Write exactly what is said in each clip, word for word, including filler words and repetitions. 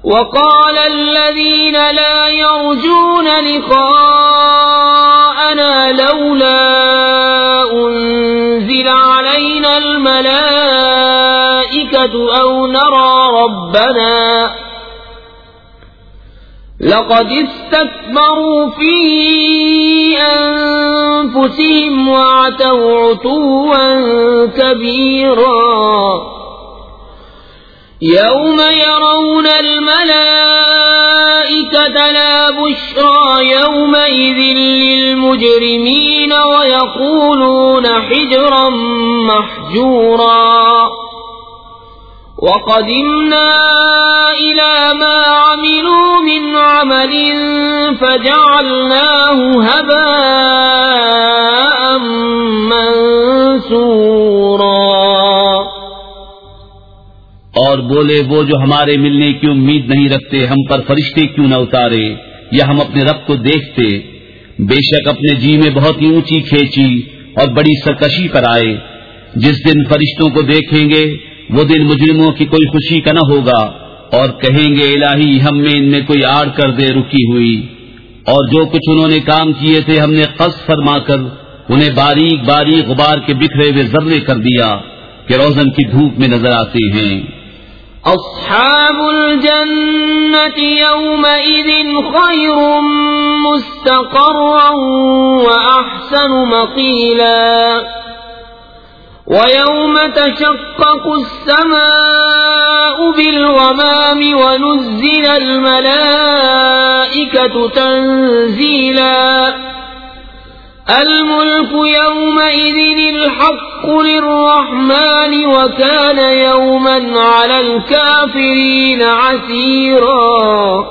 وقال الذين لا يرجون لقاءنا لولا أنزل علينا الملائكة أو نرى ربنا لقد استكبروا في أنفسهم وعتوا عتوا كبيرا يوم يرون الملائكة لا بشرى يومئذ للمجرمين ويقولون حجرا محجورا وقدمنا إلى ما عملوا من عمل فجعلناه هباء منثورا. اور بولے وہ جو ہمارے ملنے کی امید نہیں رکھتے ہم پر فرشتے کیوں نہ اتارے یا ہم اپنے رب کو دیکھتے. بے شک اپنے جی میں بہت ہی اونچی کھینچی اور بڑی سرکشی پر آئے. جس دن فرشتوں کو دیکھیں گے وہ دن مجرموں کی کوئی خوشی کا نہ ہوگا اور کہیں گے الہی ہم میں ان میں کوئی آڑ کر دے رکی ہوئی. اور جو کچھ انہوں نے کام کیے تھے ہم نے قص فرما کر انہیں باریک باریک غبار کے بکھرے ہوئے ذرے کر دیا کہ روزن کی دھوپ میں نظر آتے ہیں. اصحاب الجنة يومئذ خير مستقرا وأحسن مقيلا ويوم تشقق السماء بالغمام ونزل الملائكة تنزيلا الملك يومئذ الحق للرحمن وكان يوما على الكافرين عسيرا.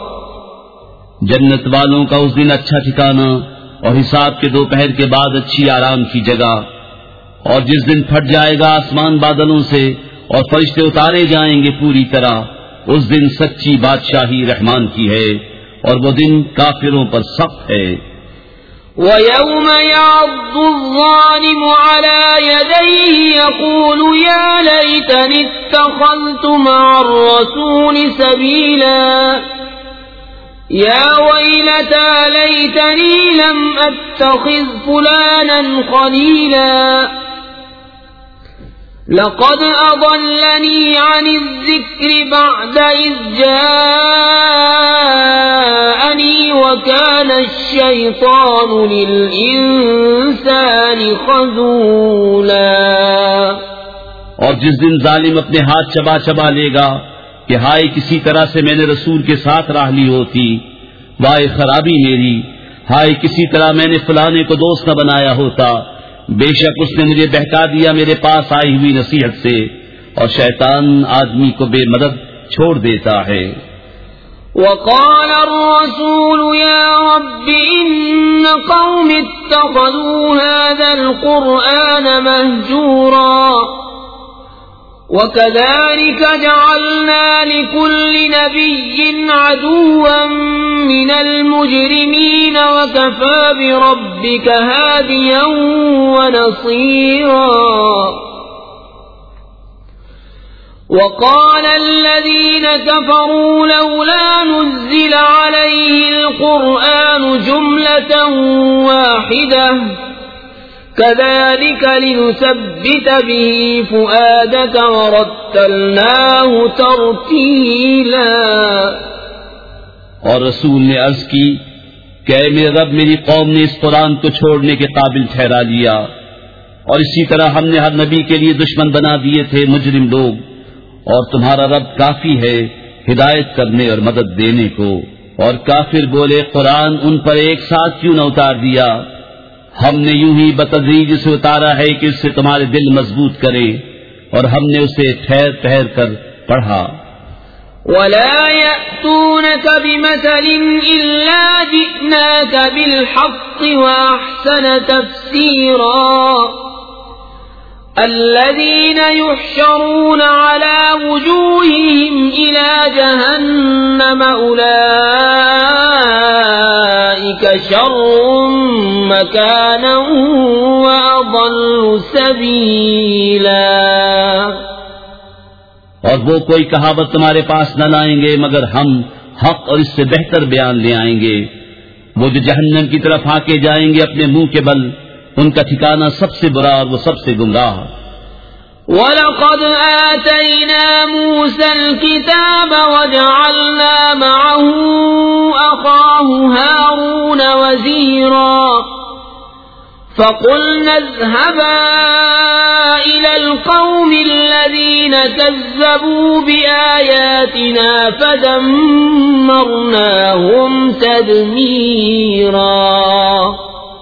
جنت والوں کا اس دن اچھا ٹھکانہ اور حساب کے دوپہر کے بعد اچھی آرام کی جگہ. اور جس دن پھٹ جائے گا آسمان بادلوں سے اور فرشتے اتارے جائیں گے پوری طرح اس دن سچی بادشاہی رحمان کی ہے اور وہ دن کافروں پر سخت ہے. وَيَوْمَ يَعَضُّ الظَّالِمُ عَلَى يَدَيْهِ يَقُولُ يَا لَيْتَنِي اتَّخَذْتُ مَعَ الرَّسُولِ سَبِيلًا يَا وَيْلَتَى لَيْتَنِي لَمْ أَتَّخِذْ فُلَانًا خَلِيلًا لقد أضلني عن الذكر بعد إذ جاءني وكان الشيطان للإنسان خذولا. اور جس دن ظالم اپنے ہاتھ چبا چبا لے گا کہ ہائے کسی طرح سے میں نے رسول کے ساتھ راہ لی ہوتی، وائے خرابی میری، ہائے کسی طرح میں نے فلانے کو دوست نہ بنایا ہوتا. بے شک اس نے مجھے بہکا دیا میرے پاس آئی ہوئی نصیحت سے، اور شیطان آدمی کو بے مدد چھوڑ دیتا ہے. وقال الرسول يا رب إن قوم اتخذوا هذا القرآن مهجورا وكذلك جعلنا لكل نبي عدوا من المجرمين وكفى بربك هاديا ونصيرا. وقال الذين كفروا لولا نزل عليه القرآن جملة واحدة كذلك لنثبت به فؤادك ورتلناه ترتيلا. اور رسول نے عرض کی کہ اے میرے رب میری قوم نے اس قرآن کو چھوڑنے کے قابل ٹھہرا لیا، اور اسی طرح ہم نے ہر نبی کے لیے دشمن بنا دیے تھے مجرم لوگ، اور تمہارا رب کافی ہے ہدایت کرنے اور مدد دینے کو. اور کافر بولے قرآن ان پر ایک ساتھ کیوں نہ اتار دیا؟ ہم نے یوں ہی بتدریج اسے اتارا ہے کہ اس سے تمہارے دل مضبوط کرے، اور ہم نے اسے ٹھہر ٹھہر کر پڑھا. وَلَا يَأْتُونَكَ بِمَثَلٍ إِلَّا جِئْنَاكَ بِالْحَقِّ وَأَحْسَنَ تَفْسِيرًا. الذين يحشرون على وجوههم إلى جهنم أولئك شر مكانا وأضل سبيلا. اور وہ کوئی کہاوت تمہارے پاس نہ لائیں گے مگر ہم حق اور اس سے بہتر بیان لے آئیں گے۔ وہ جو جہنم کی طرف ہانکے جائیں گے اپنے منہ کے بل، ان کا ٹھکانہ سب سے برا اور وہ سب سے گمراہ۔ وَلَقَدْ آتَيْنَا مُوسَى الْكِتَابَ وَجَعَلْنَا مَعَهُ أَخَاهُ هَارُونَ وَزِيرًا فَقُلْنَا اذْهَبَا إِلَى الْقَوْمِ الَّذِينَ كَذَّبُوا بِآيَاتِنَا فَدَمَّرْنَاهُمْ تَدْمِيرًا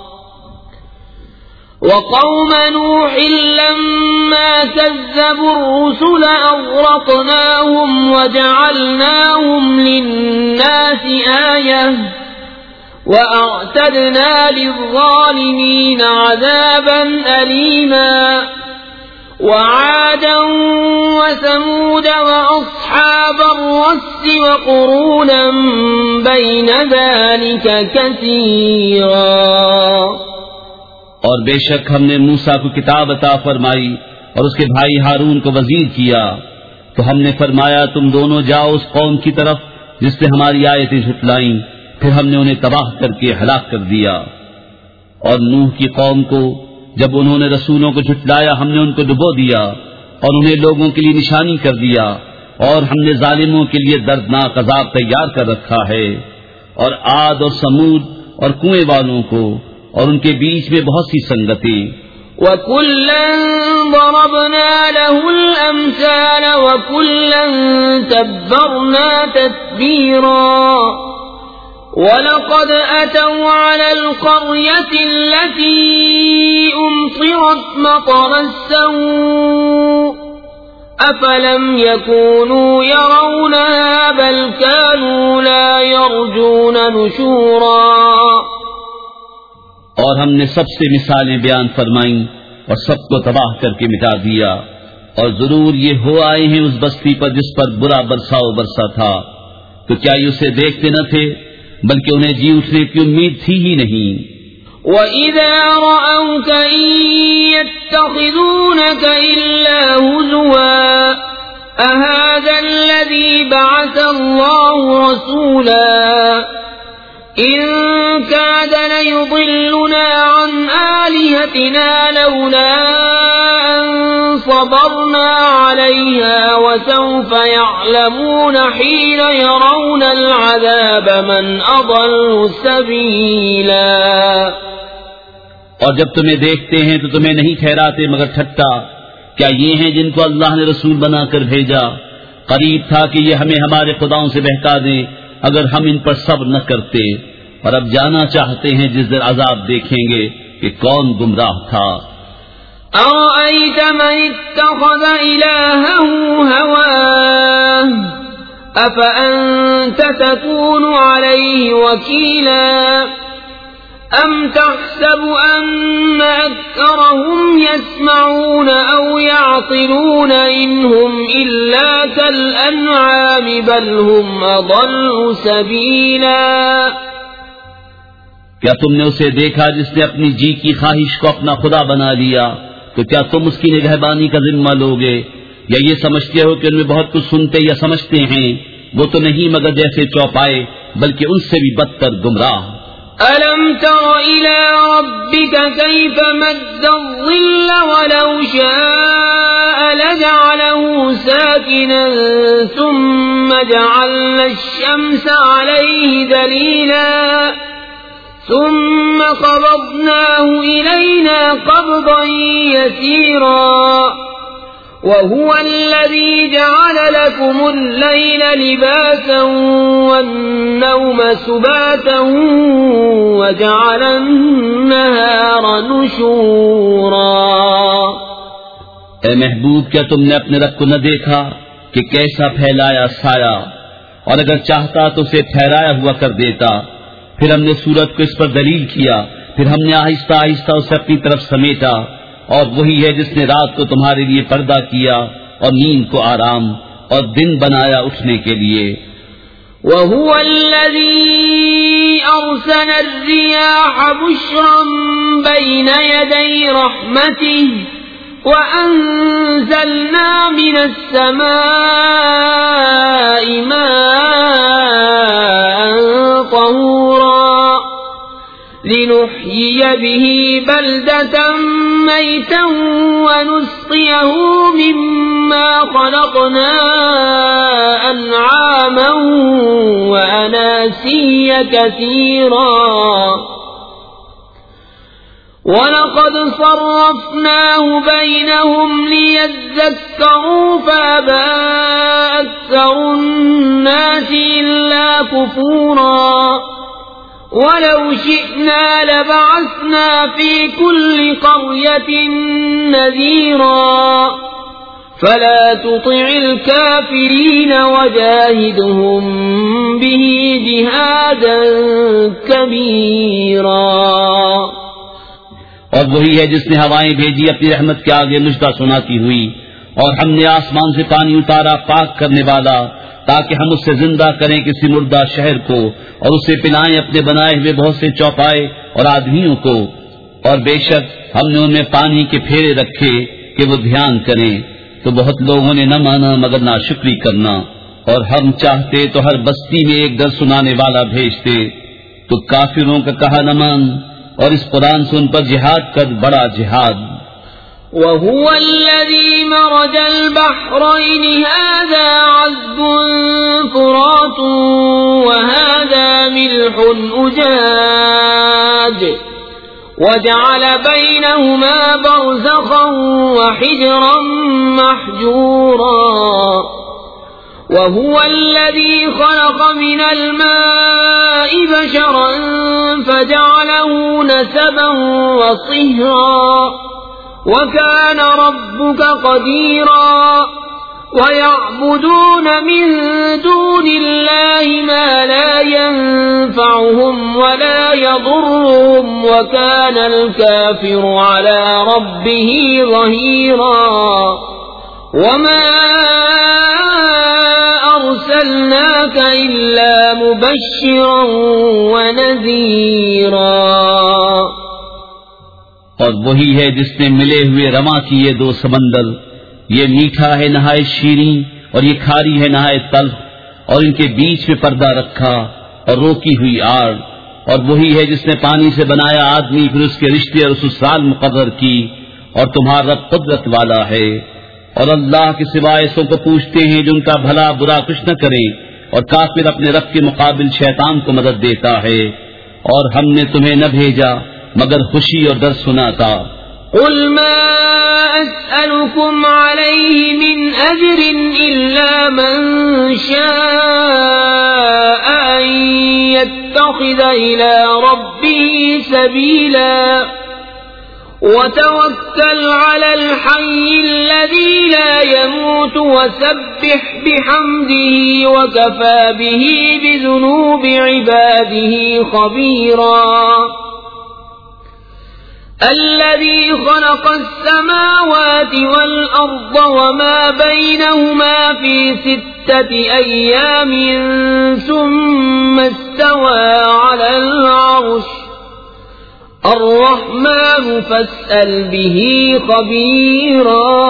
وَقَوْمَ نُوحٍ لَمَّا كَذَّبُوا الرُّسُلَ أَغْرَقْنَاهُمْ وَجَعَلْنَاهُمْ لِلنَّاسِ آيَةً وَأَعْتَدْنَا لِلظَّالِمِينَ عَذَابًا أَلِيمًا وَعَادًا وَثَمُودَ وَأَصْحَابَ الرَّسِّ وَقُرُونًا بَيْنَ ذَلِكَ كَثِيرًا۔ اور بے شک ہم نے موسیٰ کو کتاب عطا فرمائی اور اس کے بھائی ہارون کو وزیر کیا، تو ہم نے فرمایا تم دونوں جاؤ اس قوم کی طرف جس نے ہماری آیتیں جھٹلائیں، پھر ہم نے انہیں تباہ کر کے ہلاک کر دیا۔ اور نوح کی قوم کو جب انہوں نے رسولوں کو جھٹلایا ہم نے ان کو ڈبو دیا اور انہیں لوگوں کے لیے نشانی کر دیا، اور ہم نے ظالموں کے لیے دردناک عذاب تیار کر رکھا ہے۔ اور عاد اور سمود اور کنویں والوں کو اور ان کے بیچ میں بہت سی سنگتیں۔ وَكُلًّا ضَرَبْنَا لَهُ الْأَمْثَالَ وَكُلًّا تَبَّرْنَا تَتْبِيرًا۔ وَلَقَدْ أَتَوْا عَلَى الْقَرْيَةِ الَّتِي أُمْطِرَتْ مَطَرَ السَّوْءِ أَفَلَمْ يَكُونُوا يَرَوْنَهَا بَلْ كَانُوا لَا يَرْجُونَ نُشُورًا۔ اور ہم نے سب سے مثالیں بیان فرمائیں اور سب کو تباہ کر کے مٹا دیا، اور ضرور یہ ہو آئے ہیں اس بستی پر جس پر برا برساؤ برسا تھا، تو کیا یہ اسے دیکھتے نہ تھے بلکہ انہیں جی اٹھنے کی امید تھی ہی نہیں۔ وَإِذَا رَأَوْكَ إِن يَتَّخِذُونَكَ إِلَّا هُزُوًا أَهَذَا الَّذِي بَعَثَ اللَّهُ رَسُولًا إِن كَادَ لَيُضِلُّنَا عَنْ آلِهَتِنَا لَوْلَا أَن صَبَرْنَا عَلَيْهَا وَسَوْفَ يَعْلَمُونَ حِينَ يَرَوْنَ الْعَذَابَ مَنْ أَضَلُّ سَبِيلًا۔ اور جب تمہیں دیکھتے ہیں تو تمہیں نہیں ٹھہراتے مگر ٹھٹا، کیا یہ ہیں جن کو اللہ نے رسول بنا کر بھیجا؟ قریب تھا کہ یہ ہمیں ہمارے خداؤں سے بہکا دیں اگر ہم ان پر صبر نہ کرتے، اور اب جانا چاہتے ہیں جس دن عذاب دیکھیں گے کہ کون گمراہ تھا۔ أَرَأَيْتَ مَنِ اتَّخَذَ إِلَٰهَهُ هَوَاهُ أَفَأَنتَ تَكُونُ عَلَيْهِ وَكِيلًا أَمْ تَحْسَبُ أَنَّ أَكْثَرَهُمْ يَسْمَعُونَ أَوْ يَعْقِلُونَ إِنْ هُمْ إِلَّا كَالْأَنْعَامِ بَلْ هُمْ أَضَلُّ سَبِيلًا۔ کیا تم نے اسے دیکھا جس نے اپنی جی کی خواہش کو اپنا خدا بنا لیا؟ تو کیا تم اس کی نگہبانی کا ذمہ لوگے؟ یا یہ سمجھتے ہو کہ ان میں بہت کچھ سنتے یا سمجھتے ہیں؟ وہ تو نہیں مگر جیسے چوپائے، بلکہ ان سے بھی بدتر گمراہ۔ أَلَمْ تَرَ إِلَى رَبِّكَ كَيْفَ مَدَّ الظِّلَّ وَلَوْ شَاءَ لَجَعَلَهُ سَاكِنًا ثُمَّ جَعَلْنَا الشَّمْسَ عَلَيْهِ دَلِيلًا ثُمَّ قَبَضْنَاهُ إِلَيْنَا قَبْضًا يَسِيرًا وَهُوَ الَّذِي جَعَلَ لَكُمُ اللَّيْلَ لِبَاسًا وَالنَّوْمَ سُبَاتًا وَجَعَلَ النَّهَارَ نُشُورًا۔ اے محبوب، کیا تم نے اپنے رب کو نہ دیکھا کہ کیسا پھیلایا سایہ، اور اگر چاہتا تو اسے ٹھہرایا ہوا کر دیتا، پھر ہم نے سورج کو اس پر دلیل کیا، پھر ہم نے آہستہ آہستہ اسے اپنی طرف سمیٹا، اور وہی ہے جس نے رات کو تمہارے لیے پردہ کیا اور نیند کو آرام اور دن بنایا اٹھنے کے لیے۔ وَهُوَ الَّذِي أَرْسَلَ الرِّيَاحَ بُشْرًا بَيْنَ يَدَيْ رَحْمَتِهِ وأنزلنا من السماء ماء طهورا لنحيي به بلدة ميتا ونسقيه مما خلقنا أنعاما وأناسيا كثيرا وَلَقَدْ صَرَّفْنَاهُ بَيْنَهُمْ لِيَذَّكَّرُوا فَأَبَى أَكْثَرُ النَّاسِ إِلَّا كُفُورًا وَلَوْ شِئْنَا لَبَعَثْنَا فِي كُلِّ قَرْيَةٍ نَذِيرًا فَلَا تُطِعِ الْكَافِرِينَ وَجَاهِدْهُمْ بِهِ جِهَادًا كَبِيرًا۔ اور وہی ہے جس نے ہوائیں بھیجی اپنی رحمت کے آگے مجدہ سناتی ہوئی، اور ہم نے آسمان سے پانی اتارا پاک کرنے والا تاکہ ہم اس سے زندہ کریں کسی مردہ شہر کو، اور اسے پلائیں اپنے بنائے ہوئے بہت سے چوپائے اور آدمیوں کو، اور بے شک ہم نے ان میں پانی کے پھیرے رکھے کہ وہ دھیان کریں، تو بہت لوگوں نے نہ مانا مگر ناشکری کرنا، اور ہم چاہتے تو ہر بستی میں ایک ڈر سنانے والا بھیجتے، تو کافروں کا کہا نہ مان، اور اس قرآن سے ان پر جہاد کر بڑا جہاد۔ وَهُوَ الَّذِي مَرَجَ الْبَحْرَيْنِ هَذَا عَذْبٌ فُرَاتٌ وَهَذَا مِلْحٌ أُجَاجٌ وَجَعَلَ بَيْنَهُمَا بَرْزَخًا وَحِجْرًا مَحْجُورًا وَهُوَ الَّذِي خَلَقَ مِنَ الْمَاءِ بَشَرًا فَجَعَلَهُ نَسَبًا وَصِهْرًا وَكَانَ رَبُّكَ قَدِيرًا وَيَعْبُدُونَ مِن دُونِ اللَّهِ مَا لَا يَنفَعُهُمْ وَلَا يَضُرُّهُمْ وَكَانَ الْكَافِرُ عَلَى رَبِّهِ ظَهِيرًا وَمَا أَرْسَلْنَاكَ إِلَّا مُبَشِّرًا وَنَذِيرًا۔ اور وہی ہے جس نے ملے ہوئے رواں کیے دو سمندر، یہ میٹھا ہے نہایت شیریں اور یہ کھاری ہے نہایت تلخ، اور ان کے بیچ میں پردہ رکھا اور روکی ہوئی آڑ، اور وہی ہے جس نے پانی سے بنایا آدمی پھر اس کے رشتے اور سسرال مقرر کی، اور تمہارا رب قدرت والا ہے۔ اور اللہ کے سوائے سو کو پوچھتے ہیں جو ان کا بھلا برا کچھ نہ کرے، اور کافر اپنے رب کے مقابل شیطان کو مدد دیتا ہے، اور ہم نے تمہیں نہ بھیجا مگر خوشی اور ڈر سناتا۔ قُلْ مَا أَسْأَلُكُمْ عَلَيْهِ مِنْ أَجْرٍ إِلَّا مَنْ شَاءَ أَنْ يَتَّخِذَ إِلَى رَبِّهِ سَبِيلًا وَتَوَكَّلْ عَلَى الْحَيِّ الَّذِي لَا يَمُوتُ وَسَبِّحْ بِحَمْدِهِ وَكَفَى بِهِ بِذُنُوبِ عِبَادِهِ خَبِيرًا الَّذِي خَلَقَ السَّمَاوَاتِ وَالْأَرْضَ وَمَا بَيْنَهُمَا فِي سِتَّةِ أَيَّامٍ ثُمَّ اسْتَوَى عَلَى الْعَرْشِ الرحمن فاسأل به خبيرا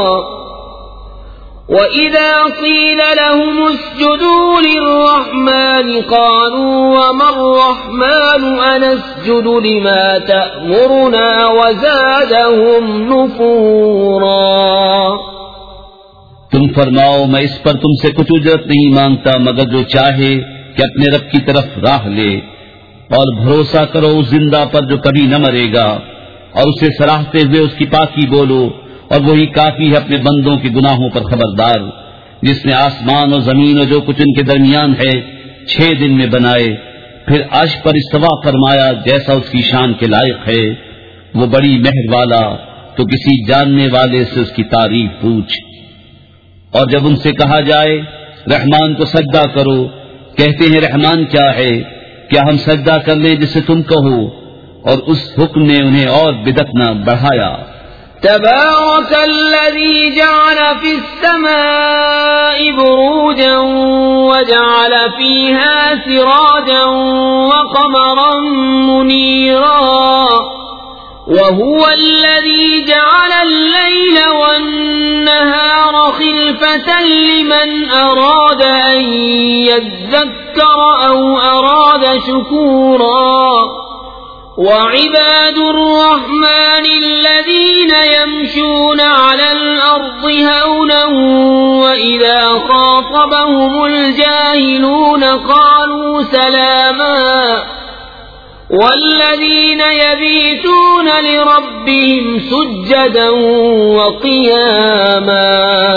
وإذا قيل لهم اسجدوا للرحمن قالوا وما الرحمن أنسجد لما تأمرنا وزادهم نفورا۔ تم فرماؤ میں اس پر تم سے کچھ اجرت نہیں مانگتا مگر جو چاہے کہ اپنے رب کی طرف راہ لے، اور بھروسہ کرو اس زندہ پر جو کبھی نہ مرے گا، اور اسے سراہتے ہوئے اس کی پاکی بولو، اور وہی کافی ہے اپنے بندوں کے گناہوں پر خبردار، جس نے آسمان اور زمین اور جو کچھ ان کے درمیان ہے چھ دن میں بنائے، پھر عرش پر استوا فرمایا جیسا اس کی شان کے لائق ہے، وہ بڑی مہر والا، تو کسی جاننے والے سے اس کی تعریف پوچھ۔ اور جب ان سے کہا جائے رحمان کو سجدہ کرو، کہتے ہیں رحمان کیا ہے؟ کیا ہم سجدہ کر لیں جسے تم کہو؟ اور اس حکم نے انہیں اور بدعت نہ بڑھایا۔ تبارك الذي جعل في السماء بروجا وجعل فيها سراجا وقمرا منيرا وهو الذي جعل الليل والنهار خلفة لمن أراد أن يذكر أو أراد شكورا وعباد الرحمن الذين يمشون على الأرض هونا وإذا خاطبهم الجاهلون قالوا سلاما والذين يبيتون لربهم سجدا وقياما.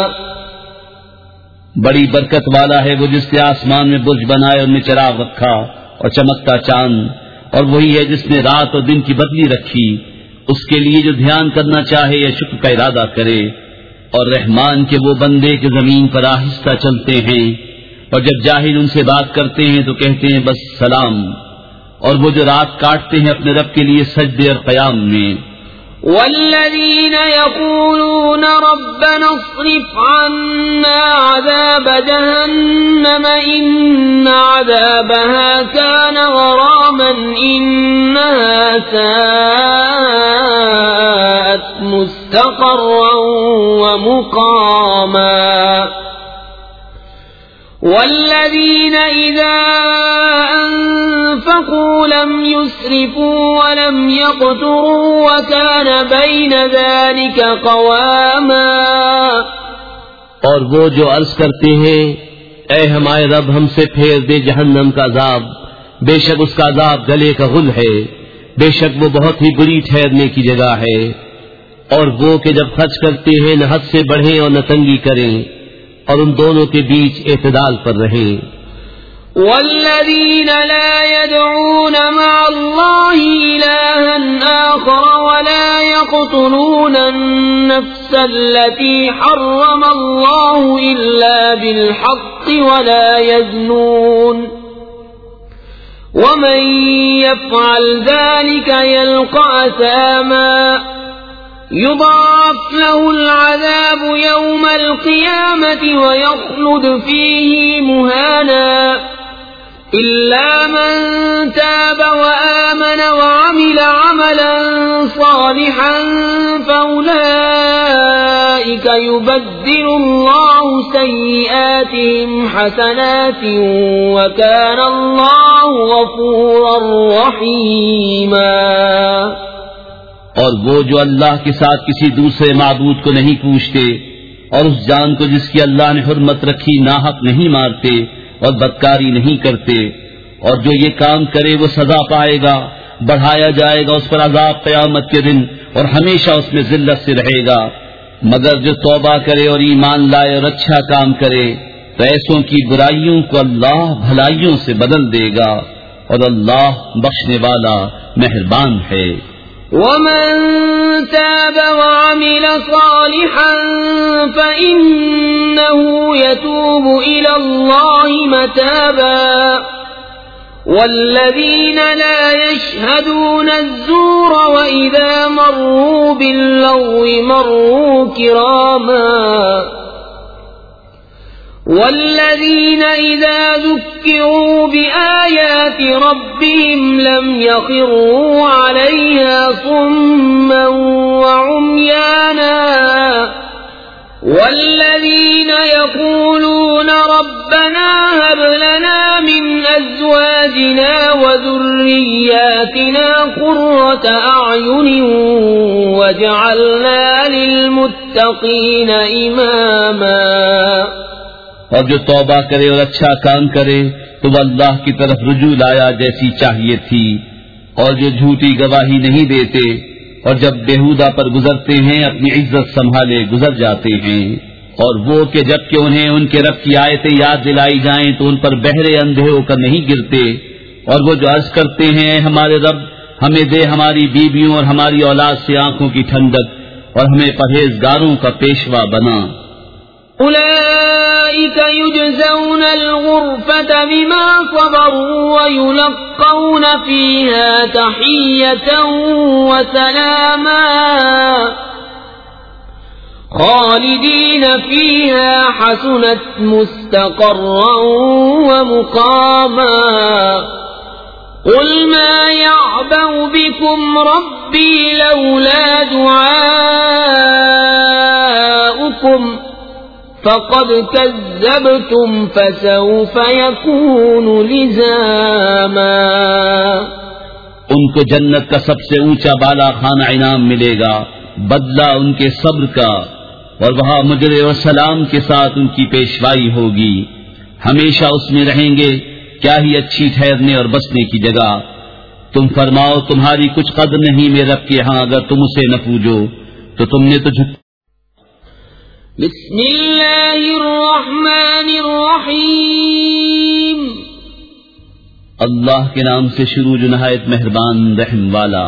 بڑی برکت والا ہے وہ جس نے آسمان میں برج بنائے اور ان میں چراغ رکھا اور چمکتا چاند، اور وہی ہے جس نے رات اور دن کی بدلی رکھی، اس کے لیے جو دھیان کرنا چاہے یا شکر کا ارادہ کرے. اور رحمان کے وہ بندے کہ زمین پر آہستہ چلتے ہیں، اور جب جاہل ان سے بات کرتے ہیں تو کہتے ہیں بس سلام. اور وہ جو رات کاٹتے ہیں اپنے رب کے لیے سجدے اور قیام میں. والذین یقولون ربنا اصرف عنا عذاب جہنم ان عذابها كان غراما انها ساءت مستقرا ومقاما. والذین اذا انفقوا لم يسرفوا ولم يقتروا وكان بين ذلك قواما. اور وہ جو عرض کرتے ہیں اے ہمارے رب ہم سے پھیر دے جہنم کا عذاب، بے شک اس کا عذاب گلے کا غل ہے، بے شک وہ بہت ہی بری ٹھہرنے کی جگہ ہے. اور وہ کہ جب خرچ کرتے ہیں نہ حد سے بڑھیں اور نہ تنگی کریں، اور ان دونوں کے بیچ اعتدال پر رہیں. والذین لا يدعون مع اللہ الہا آخر ولا يقتلون النفس التي حرم اللہ الا بالحق ولا يزنون ومن يفعل ذلك يلقى أثاما يضاعف له العذاب يوم القيامة ويخلد فيه مهانا إلا من تاب وآمن وعمل عملا صالحا فأولئك يبدل الله سيئاتهم حسنات وكان الله غفورا رحيما. اور وہ جو اللہ کے ساتھ کسی دوسرے معبود کو نہیں پوچھتے اور اس جان کو جس کی اللہ نے حرمت رکھی ناحق نہیں مارتے اور بدکاری نہیں کرتے، اور جو یہ کام کرے وہ سزا پائے گا، بڑھایا جائے گا اس پر عذاب قیامت کے دن اور ہمیشہ اس میں ذلت سے رہے گا. مگر جو توبہ کرے اور ایمان لائے اور اچھا کام کرے تو ایسوں کی برائیوں کو اللہ بھلائیوں سے بدل دے گا، اور اللہ بخشنے والا مہربان ہے. ومن تاب وعمل صالحا فإنه يتوب إلى الله متابا. والذين لا يشهدون الزور وإذا مروا باللغو مروا كراما. والذين إذا ذكروا بآيات ربهم لم يخروا عليها صما وعميانا. والذين يقولون ربنا هب لنا من أزواجنا وذرياتنا قرة أعين واجعلنا للمتقين إماما. اور جو توبہ کرے اور اچھا کام کرے تو وہ اللہ کی طرف رجوع لایا جیسی چاہیے تھی. اور جو جھوٹی گواہی نہیں دیتے اور جب بےہودہ پر گزرتے ہیں اپنی عزت سنبھالے گزر جاتے ہیں. اور وہ کہ جب کہ انہیں ان کے رب کی آیتیں یاد دلائی جائیں تو ان پر بہرے اندھے ہو کر نہیں گرتے. اور وہ جو عرض کرتے ہیں ہمارے رب ہمیں دے ہماری بیویوں اور ہماری اولاد سے آنکھوں کی ٹھنڈک اور ہمیں پرہیزگاروں کا پیشوا بنا. أولئك يجزون الغرفة بما صبروا ويلقون فيها تحية وسلاما خالدين فيها حسنت مستقرا ومقاما. قل ما يعلم يعبأ بكم ربي لولا دعاؤكم فقد كذبتم فسوف يكون لزاما. ان کو جنت کا سب سے اونچا بالا خانہ انعام ملے گا، بدلہ ان کے صبر کا، اور وہاں مجرے و سلام کے ساتھ ان کی پیشوائی ہوگی. ہمیشہ اس میں رہیں گے، کیا ہی اچھی ٹھہرنے اور بسنے کی جگہ. تم فرماؤ تمہاری کچھ قدر نہیں میرے رب کے ہاں اگر تم اسے نہ پوجو تو تم نے تو جھک. بسم اللہ الرحمن الرحیم. اللہ کے نام سے شروع جو نہایت مہربان رحم والا.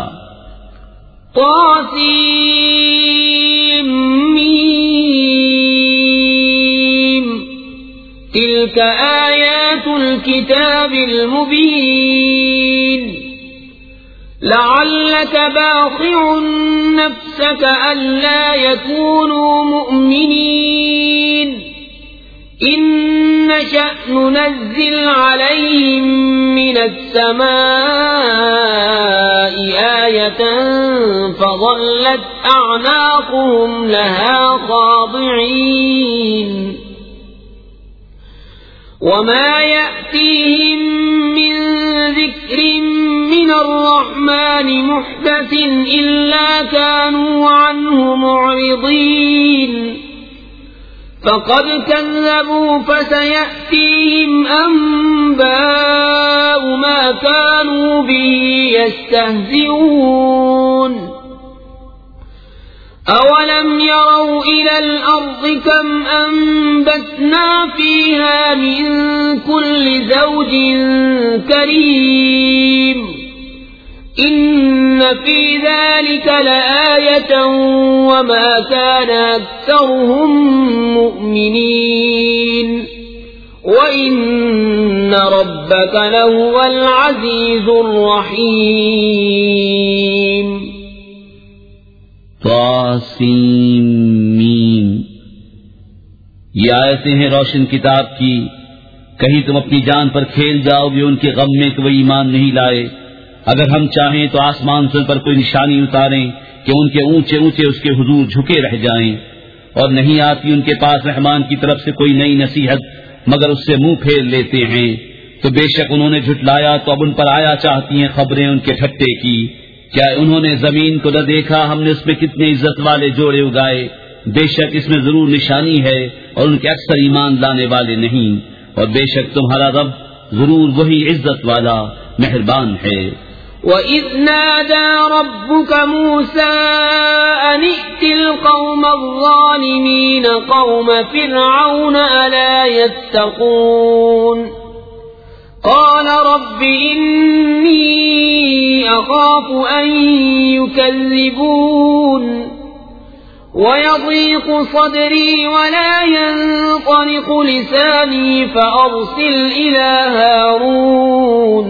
طاسیم میم تلک آیات الكتاب المبین لعلك باخع نفسك ألا يكونوا مؤمنين إن نشأ ننزل عليهم من السماء آية فظلت أعناقهم لها خاضعين وما يأتيهم من ذكر من الرحمن محدث إلا كانوا عنه معرضين فقد كذبوا فسيأتيهم أنباء ما كانوا به يستهزئون أولم يروا إلى الأرض كم أنبتنا فيها من كل زوج كريم إن في ذلك لآية وما كان أكثرهم مؤمنين وإن ربك لهو العزيز الرحيم. طاسیم میم. یہ آیتیں ہیں روشن کتاب کی. کہیں تم اپنی جان پر کھیل جاؤ گے ان کے غم میں کہ وہ ایمان نہیں لائے. اگر ہم چاہیں تو آسمان سے ان پر کوئی نشانی اتاریں کہ ان کے اونچے اونچے اس کے حضور جھکے رہ جائیں، اور نہیں آتی ان کے پاس رحمان کی طرف سے کوئی نئی نصیحت مگر اس سے منہ پھیر لیتے ہیں. تو بے شک انہوں نے جھٹلایا تو اب ان پر آیا چاہتی ہیں خبریں ان کے ٹھٹے کی. کیا انہوں نے زمین کو نہ دیکھا ہم نے اس میں کتنے عزت والے جوڑے اگائے. بے شک اس میں ضرور نشانی ہے اور ان کے اکثر ایمان لانے والے نہیں. اور بے شک تمہارا رب ضرور وہی عزت والا مہربان ہے. وَإِذْ نَادَى رَبُّكَ مُوسَىٰ أَنِ ائْتِ الْقَوْمَ الظَّالِمِينَ قَوْمَ فِرْعَوْنَ أَلَا يَتَّقُونَ قَالَ رَبِّ إِنِّي أَخَافُ أَن يُكَذِّبُونِ وَيَضِيقُ صَدْرِي وَلَا يَنطَلِقُ لِسَانِي فَأَرْسِلْ إِلَىٰ هَارُونَ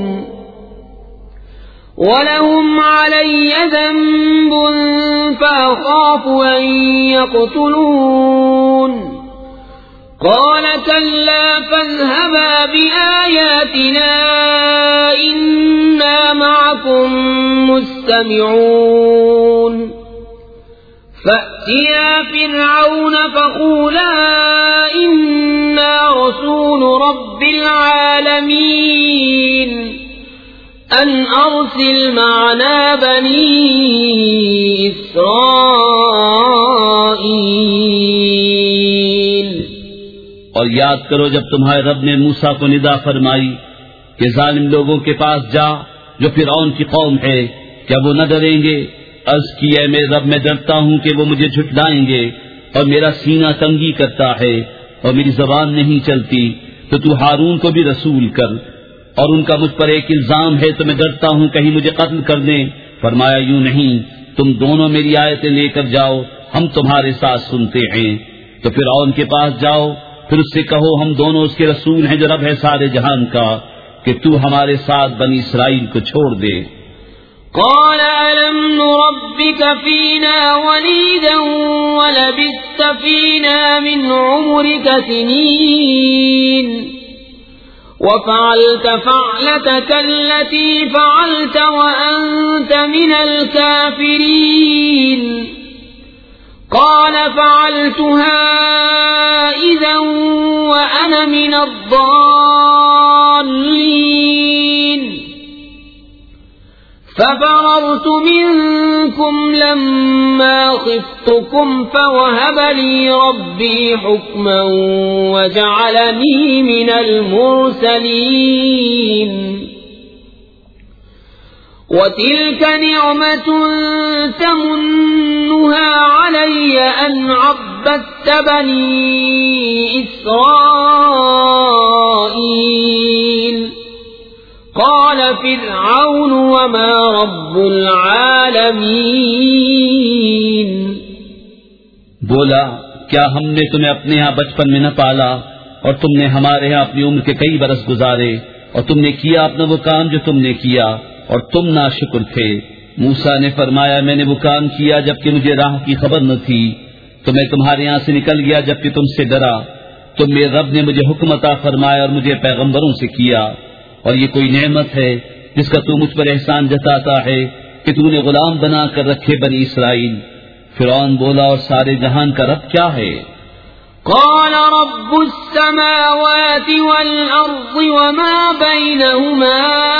وَلَهُمْ عَلَيَّ ذَنبٌ فَأَخَافُ أَن يَقْتُلُونِ قَالَ كَلَّا فَاذْهَبَا بِآيَاتِنَا إِنَّا مَعَكُمْ مُسْتَمِعُونَ فَأْتِيَا فِرْعَوْنَ فَقُولَا إِنَّا رَسُولُ رَبِّ الْعَالَمِينَ أَنْ أَرْسِلْ مَعَنَا بَنِي إِسْرَائِيلَ. اور یاد کرو جب تمہارے رب نے موسیٰ کو ندا فرمائی کہ ظالم لوگوں کے پاس جا جو فرعون کی قوم ہے، کیا وہ نہ ڈریں گے؟ عرض کیا ہے میرے رب میں ڈرتا ہوں کہ وہ مجھے جھٹلائیں گے اور میرا سینہ تنگی کرتا ہے اور میری زبان نہیں چلتی، تو تو ہارون کو بھی رسول کر. اور ان کا مجھ پر ایک الزام ہے تو میں ڈرتا ہوں کہیں مجھے قتل کر دیں. فرمایا یوں نہیں، تم دونوں میری آیتیں لے کر جاؤ، ہم تمہارے ساتھ سنتے ہیں. تو فرعون کے پاس جاؤ، پھر اس سے کہو ہم دونوں اس کے رسول ہیں جو رب ہے سارے جہان کا، کہ تو ہمارے ساتھ بنی اسرائیل کو چھوڑ دے. قال ألم نربك فينا وليدا ولبثت فينا من عمرك سنين وفعلت فعلتك التي فعلت وأنت من الكافرين قال فعلتها إذا وأنا من الضالين ففررت منكم لما خفتكم فوهب لي ربي حكما وجعلني من المرسلين وتلك نعمة تمنها علي أن عبدت بني إسرائيل قال فرعون وما رب العالمين بولا کیا ہم نے تمہیں اپنے ہاں بچپن میں نہ پالا اور تم نے ہمارے ہاں اپنی عمر کے کئی برس گزارے اور تم نے کیا اپنا وہ کام جو تم نے کیا اور تم ناشکر تھے. موسیٰ نے فرمایا میں نے وہ کام کیا جبکہ مجھے راہ کی خبر نہ تھی تو میں تمہارے یہاں سے نکل گیا جبکہ تم سے ڈرا تو میرے رب نے مجھے حکم عطا فرمایا اور مجھے پیغمبروں سے کیا اور یہ کوئی نعمت ہے جس کا تو مجھ پر احسان جتاتا ہے کہ تو نے غلام بنا کر رکھے بنی اسرائیل. فرعون بولا اور سارے جہان کا رب کیا ہے؟ قال رب السماوات والأرض وما بينهما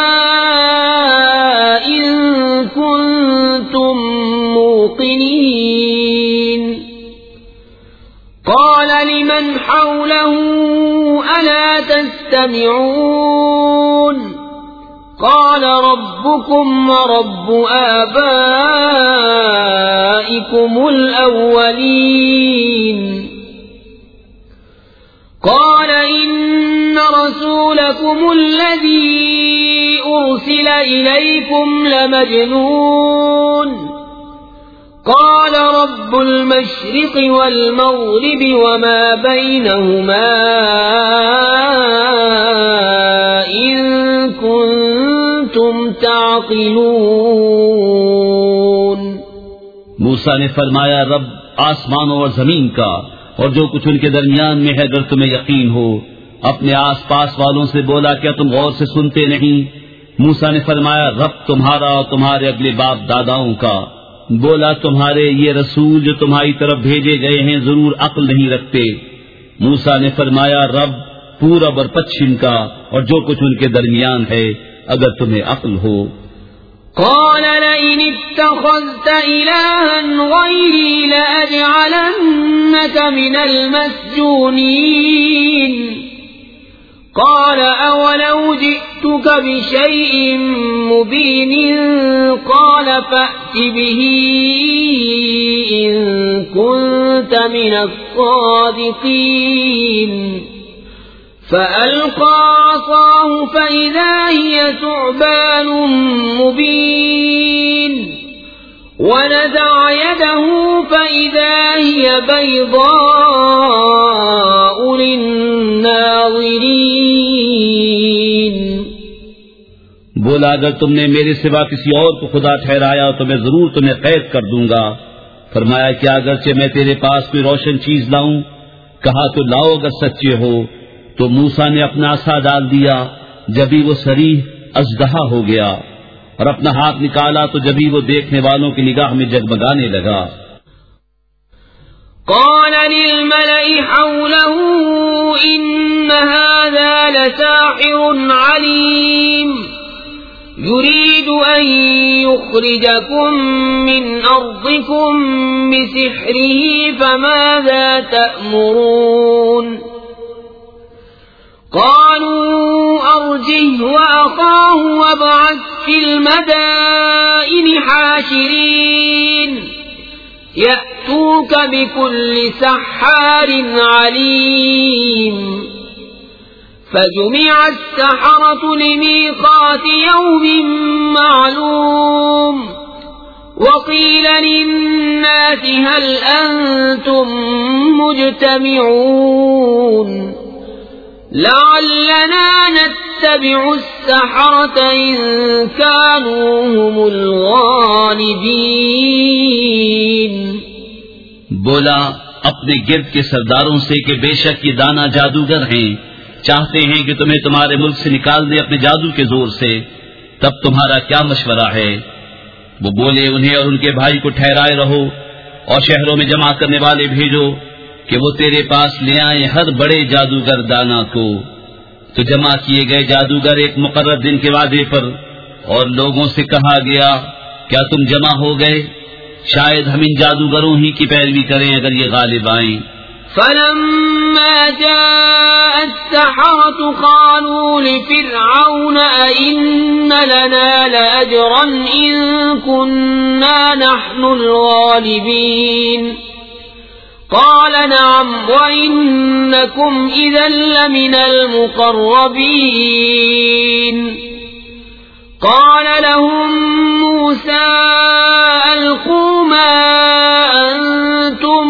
إن كنتم موقنين قال لمن حوله ألا تستمعون قال ربكم ورب آبائكم الأولين قال إن رسولكم الذي أرسل إليكم لمجنون قال رب المشرق والمغرب وما بينهما إن كنتم تعقلون. موسیٰ نے فرمایا رب آسمانوں اور زمین کا اور جو کچھ ان کے درمیان میں ہے اگر تمہیں یقین ہو. اپنے آس پاس والوں سے بولا کیا تم غور سے سنتے نہیں؟ موسیٰ نے فرمایا رب تمہارا اور تمہارے اگلے باپ داداؤں کا. بولا تمہارے یہ رسول جو تمہاری طرف بھیجے گئے ہیں ضرور عقل نہیں رکھتے. موسیٰ نے فرمایا رب پورب اور پچھم کا اور جو کچھ ان کے درمیان ہے اگر تمہیں عقل ہو. قال لئن اتخذت إلها غيري لأجعلنك من المسجونين قال أولو جئتك بشيء مبين قال فأت به إن كنت من الصادقين فألقى عصاه فإذا هي ثعبان مبين ونزع يده فإذا هي بيضاء للناظرين. بولا اگر تم نے میرے سوا کسی اور کو خدا ٹھہرایا تو میں ضرور تمہیں قید کر دوں گا. فرمایا کیا اگرچہ میں تیرے پاس کوئی روشن چیز لاؤں؟ کہا تو لاؤ اگر سچے ہو. تو موسیٰ نے اپنا عصا ڈال دیا جبھی وہ صریح اژدہا ہو گیا اور اپنا ہاتھ نکالا تو جبھی وہ دیکھنے والوں کی نگاہ میں جگمگانے لگا. قال للملئ حوله إن هذا لساحر عليم يريد أن يخرجكم من أرضكم بسحره فماذا تأمرون قالوا أرجه وأخاه وابعث في المدائن حاشرين يأتوك بكل سحار عليم. فجمع السحرة لميقات يوم معلوم وقيل للناس هل أنتم مجتمعون لعلنا نتبع السحرة إن كانوا هم الغالبين. بولا اپنے گرد کے سرداروں سے کہ بے شک یہ دانا جادوگر ہیں چاہتے ہیں کہ تمہیں تمہارے ملک سے نکال دے اپنے جادو کے زور سے، تب تمہارا کیا مشورہ ہے؟ وہ بولے انہیں اور ان کے بھائی کو ٹھہرائے رہو اور شہروں میں جمع کرنے والے بھیجو کہ وہ تیرے پاس لے آئیں ہر بڑے جادوگر دانا کو۔ تو جمع کیے گئے جادوگر ایک مقرر دن کے وعدے پر، اور لوگوں سے کہا گیا کیا تم جمع ہو گئے؟ شاید ہم ان جادوگروں ہی کی پیروی کریں اگر یہ غالب آئیں۔ فلما جاء السحرة قالوا لفرعون أئن لنا لأجرا إن كنا نحن الغالبين قال نعم وإنكم إذا لمن المقربين قال لهم موسى ألقوا ما أنتم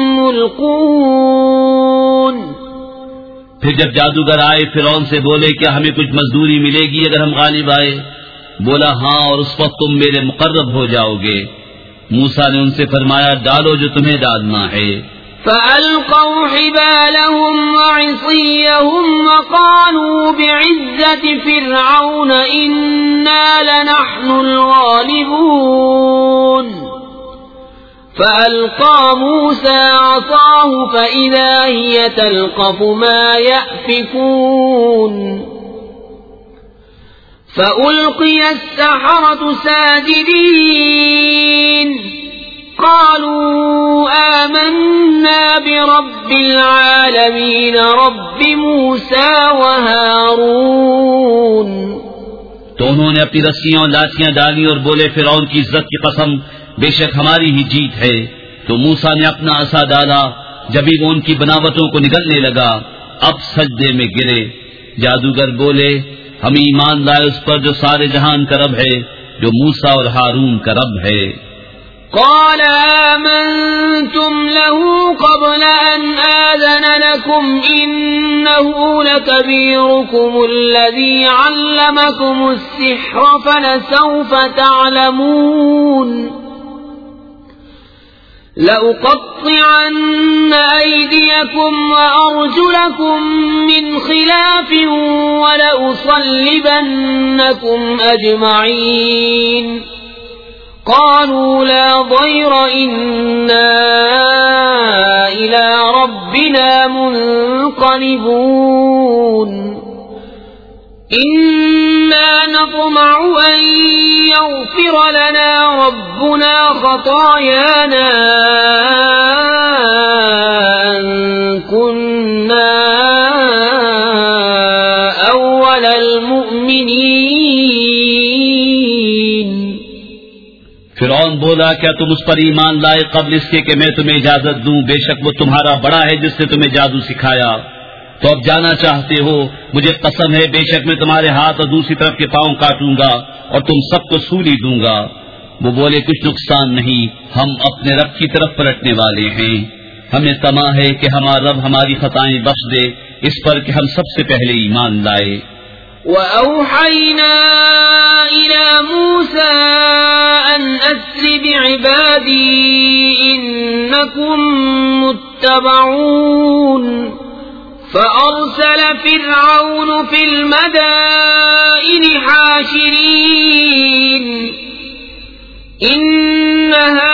ملقون۔ پھر جب جادوگر آئے فرعون سے بولے کیا ہمیں کچھ مزدوری ملے گی اگر ہم غالب آئے؟ بولا ہاں، اور اس وقت تم میرے مقرب ہو جاؤ گے۔ موسیٰ نے ان سے فرمایا ڈالو جو تمہیں ڈالنا ہے۔ فألقوا حبالهم وعصيهم وقالوا بعزة فرعون إنا لنحن الغالبون فألقى موسى عصاه فإذا هي تلقف ما يأفكون فألقي السحرة ساجدين قالوا آمنا برب العالمين رب موسى وهارون۔ تو انہوں نے اپنی رسیاں اور لاٹیاں ڈالی اور بولے فرعون کی عزت کی قسم بے شک ہماری ہی جیت ہے۔ تو موسیٰ نے اپنا عصا ڈالا، جبھی وہ ان کی بناوٹوں کو نگلنے لگا، اب سجدے میں گرے۔ جادوگر بولے ہم ایمان لائے اس پر جو سارے جہان کا رب ہے، جو موسیٰ اور ہارون کا رب ہے۔ قال آمنتم له قبل أن آذن لكم إنه لكبيركم الذي علمكم السحر فلسوف تعلمون لأقطعن أيديكم وأرجلكم من خلاف ولأصلبنكم أجمعين قالوا لا ضير إنا إلى ربنا منقلبون إنا نطمع أن يغفر لنا ربنا خطايانا أن كنا أول المؤمنين۔ فرعون بولا کیا تم اس پر ایمان لائے قبل اس کے کہ میں تمہیں اجازت دوں؟ بے شک وہ تمہارا بڑا ہے جس نے تمہیں جادو سکھایا۔ تو اب جانا چاہتے ہو؟ مجھے قسم ہے بے شک میں تمہارے ہاتھ اور دوسری طرف کے پاؤں کاٹوں گا اور تم سب کو سولی دوں گا۔ وہ بولے کچھ نقصان نہیں، ہم اپنے رب کی طرف پلٹنے والے ہیں۔ ہمیں طمع ہے کہ ہمارا رب ہماری خطائیں بخش دے اس پر کہ ہم سب سے پہلے ایمان لائے۔ وَأَوْحَيْنَا إِلَى مُوسَىٰ أَنْ أَسْرِ بِعِبَادِي إِنَّكُمْ مُتَّبَعُونَ فأرسل فرعون في المدائن حاشرين إن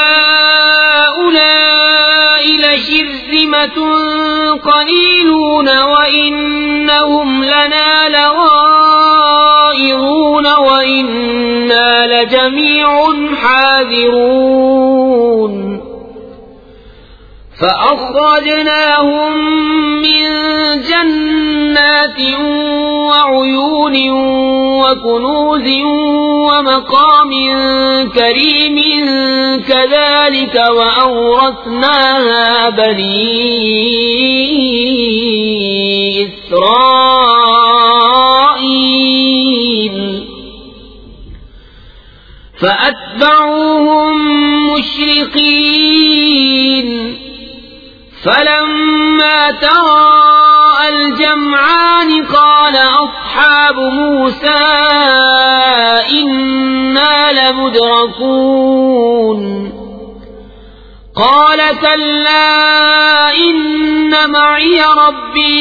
هؤلاء لشرذمة قليلون وإنهم لنا لغائظون وإنا لجميع حاذرون فأخرجناهم من جنات وعيون وكنوز ومقام كريم كذلك وأورثناها بني إسرائيل فأتبعوهم مشرقين فلما تراءى الجمعان قال أصحاب موسى إنا لمدركون قال كلا إن معي ربي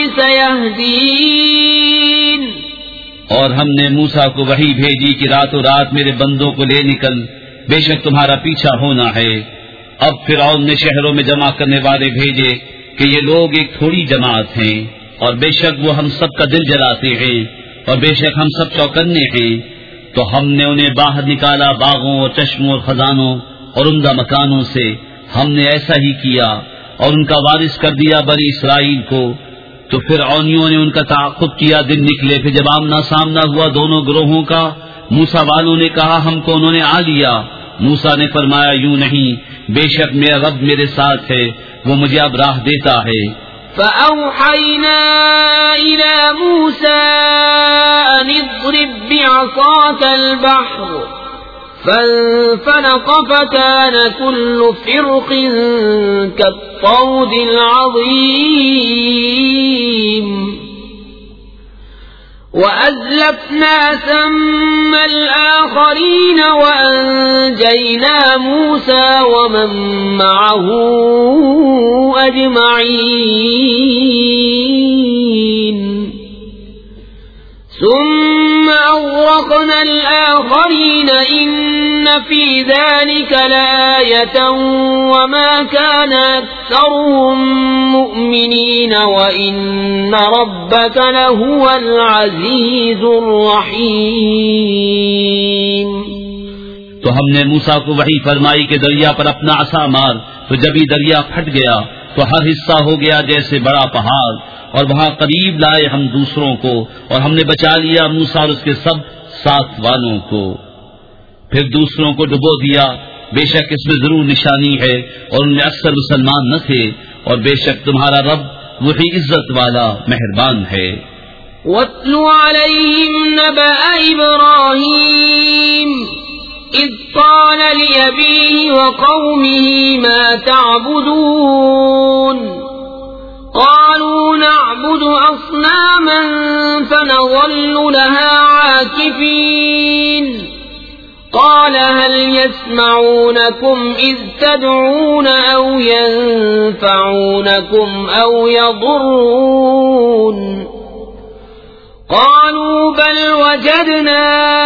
سيهدين. اور ہم نے موسیٰ کو وحی بھیجی کہ راتوں رات میرے بندوں کو لے نکل، بے شک تمہارا پیچھا ہونا ہے. اب فرعون نے شہروں میں جمع کرنے والے بھیجے کہ یہ لوگ ایک تھوڑی جماعت ہیں، اور بے شک وہ ہم سب کا دل جلاتے ہیں، اور بے شک ہم سب چوکنے ہیں. تو ہم نے انہیں باہر نکالا باغوں اور چشموں اور خزانوں اور عمدہ مکانوں سے. ہم نے ایسا ہی کیا اور ان کا وارث کر دیا بنی اسرائیل کو. تو فرعونیوں نے ان کا تعاقب کیا. دن نکلے پھر جب آمنا سامنا ہوا دونوں گروہوں کا، موسیٰ والوں نے کہا ہم کو انہوں نے آ لیا. موسیٰ نے فرمایا یوں نہیں، بے شک میرا رب میرے ساتھ ہے، وہ مجھے اب راہ دیتا ہے. فأوحينا إلى موسى أن اضرب بعصاك البحر فانفلق فكان كل فرق كالطود العظيم. وأزلفنا ثم الآخرين وأنجينا موسى ومن معه أجمعين. ثم أغرقنا الآخرين إن في ذلك لآية وما كان أكثرهم مؤمنين وإن ربك لهو العزيز الرحيم. تو ہم نے موسیٰ کو وحی فرمائی کہ دریا پر اپنا عصا مار. تو جب ہی دریا پھٹ گیا تو ہر حصہ ہو گیا جیسے بڑا پہاڑ، اور وہاں قریب لائے ہم دوسروں کو، اور ہم نے بچا لیا موسیٰ اور اس کے سب ساتھ والوں کو. پھر دوسروں کو ڈبو دیا. بے شک اس میں ضرور نشانی ہے، اور ان میں اکثر مسلمان نہ تھے، اور بے شک تمہارا رب وہی عزت والا مہربان ہے. وَاتْلُ عَلَيْهِمْ نَبَأَ إِبْرَاهِيمَ إِذْ قَالَ لِأَبِيهِ وَقَوْمِهِ مَا تَعْبُدُونَ قَالُوا نَعْبُدُ أَصْنَامًا فَنَظَلُّ لَهَا عَاكِفِينَ. قَالَ هَلْ يَسْمَعُونَكُمْ إِذْ تَدْعُونَ أَوْ يَنفَعُونَكُمْ أَوْ يَضُرُّونَ قالوا بل وجدنا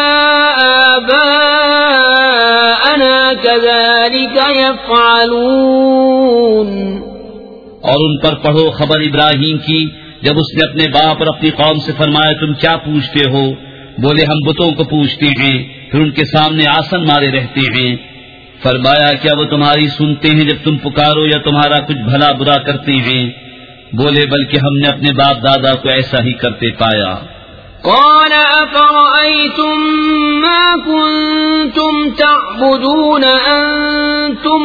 آباءنا كذلك يفعلون. اور ان پر پڑھو خبر ابراہیم کی جب اس نے اپنے باپ اور اپنی قوم سے فرمایا تم کیا پوچھتے ہو؟ بولے ہم بتوں کو پوچھتے ہیں، پھر ان کے سامنے آسن مارے رہتے ہیں. فرمایا کیا وہ تمہاری سنتے ہیں جب تم پکارو یا تمہارا کچھ بھلا برا کرتے ہیں؟ بولے بلکہ ہم نے اپنے باپ دادا کو ایسا ہی کرتے پایا. قال أفرأيتم ما كنتم تعبدون أنتم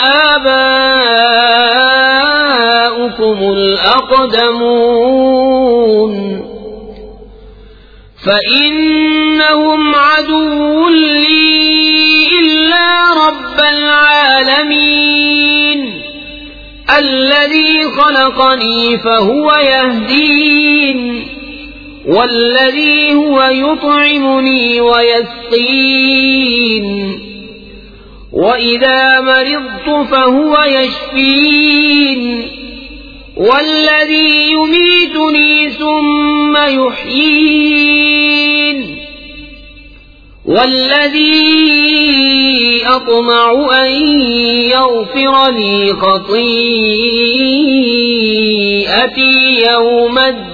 وآباؤكم الأقدمون فإنهم عدو لي إلا رب العالمين الذي خلقني فهو يهدين والذي هو يطعمني ويسقين وإذا مرضت فهو يشفين والذي يميتني ثم يحيين والذي أطمع أن يغفر لي خطيئتي يوم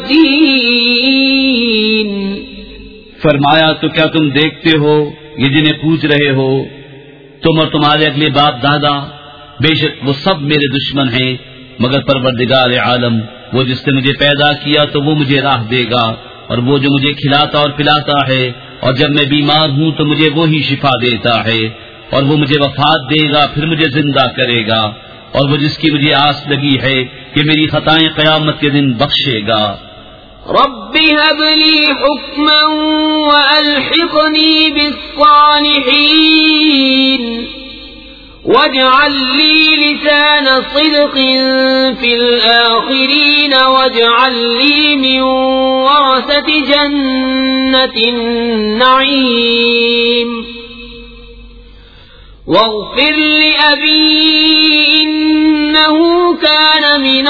الدين. فرمایا تو کیا تم دیکھتے ہو یہ جنہیں پوچھ رہے ہو تم اور تمہارے اگلے باپ دادا، بے شک وہ سب میرے دشمن ہیں مگر پروردگار عالم وہ جس نے مجھے پیدا کیا تو وہ مجھے راہ دے گا، اور وہ جو مجھے کھلاتا اور پلاتا ہے، اور جب میں بیمار ہوں تو مجھے وہی شفا دیتا ہے، اور وہ مجھے وفات دے گا پھر مجھے زندہ کرے گا، اور وہ جس کی مجھے آس لگی ہے کہ میری خطائیں قیامت کے دن بخشے گا. رب هب لي حكما وألحقني بالصالحين واجعل لي لسان صدق في الآخرين واجعل لي من ورثة جنة النعيم واغفر لأبي من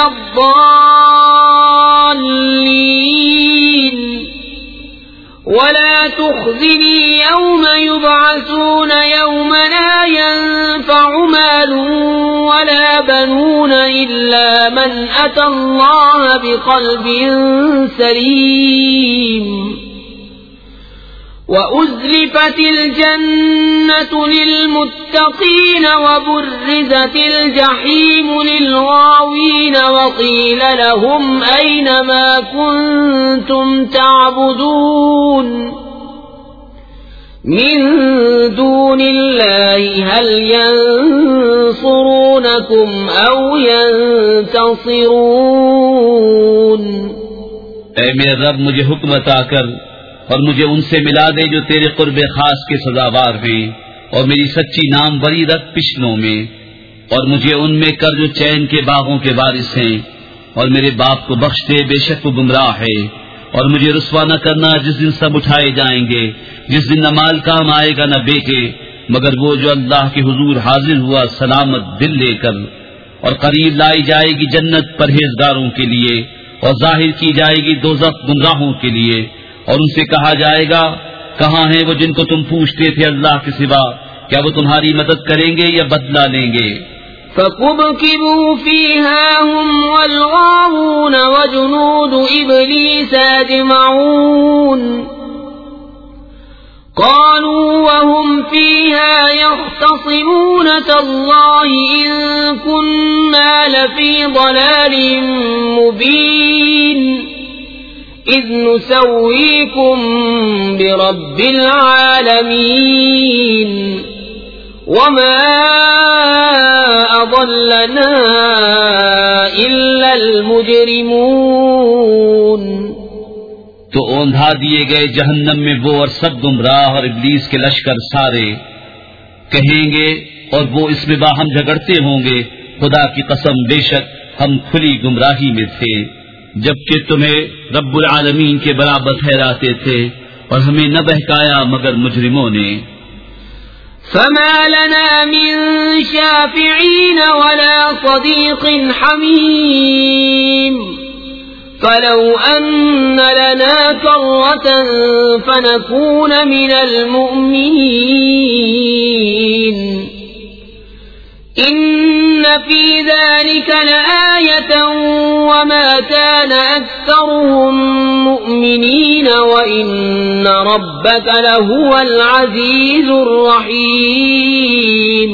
الضالين ولا تخزني يوم يبعثون يوم لا ينفع مال ولا بنون إلا من أتى الله بقلب سليم وأزلفت الجنة للمتقين وبرزت الجحيم للغاوين وقيل لهم أين ما كنتم تعبدون من دون الله هل ينصرونكم أو ينتصرون. اے میرے رب مجھے حکم عطا کر اور مجھے ان سے ملا دے جو تیرے قرب خاص کے سزاوار ہیں اور میری سچی نام بری رکھ پشنوں میں، اور مجھے ان میں کر جو چین کے باغوں کے وارث ہیں، اور میرے باپ کو بخش دے بے شک وہ گمراہ ہے، اور مجھے رسوا نہ کرنا جس دن سب اٹھائے جائیں گے، جس دن نہ مال کام آئے گا نہ بیٹے مگر وہ جو اللہ کے حضور حاضر ہوا سلامت دل لے کر، اور قریب لائی جائے گی جنت پرہیزگاروں کے لیے اور ظاہر کی جائے گی دوزخ گمراہوں کے لیے، اور ان سے کہا جائے گا کہاں ہیں وہ جن کو تم پوچھتے تھے اللہ کے سوا، کیا وہ تمہاری مدد کریں گے یا بدلہ لیں گے؟ فَكُبْكِبُوا فِيهَا هُمْ وَالْغَاوُونَ وَجُنُودُ إِبْلِيسَ أَجْمَعُونَ قَالُوا وَهُمْ فِيهَا يَخْتَصِمُونَ تَاللَّهِ إِن كُنَّا لَفِي ضَلَالٍ مُبِينٍ إِذْ نُسَوِّيكُمْ بِرَبِّ الْعَالَمِينَ وَمَا أَضَلَّنَا إِلَّا الْمُجْرِمُونَ. تو اوندھا دیے گئے جہنم میں وہ اور سب گمراہ اور ابلیس کے لشکر سارے. کہیں گے اور وہ اس میں باہم جھگڑتے ہوں گے خدا کی قسم بے شک ہم کھلی گمراہی میں تھے، جبکہ تمہیں رب العالمین کے برابر ٹھہراتے تھے اور ہمیں نہ بہکایا مگر مجرموں نے. فما لنا من شافعين ولا صديق حميم فلو أن لنا كرة فنكون من المؤمنين إن في ذلك لآية وما كان أكثرهم مؤمنين وإن ربك لهو العزيز الرحيم.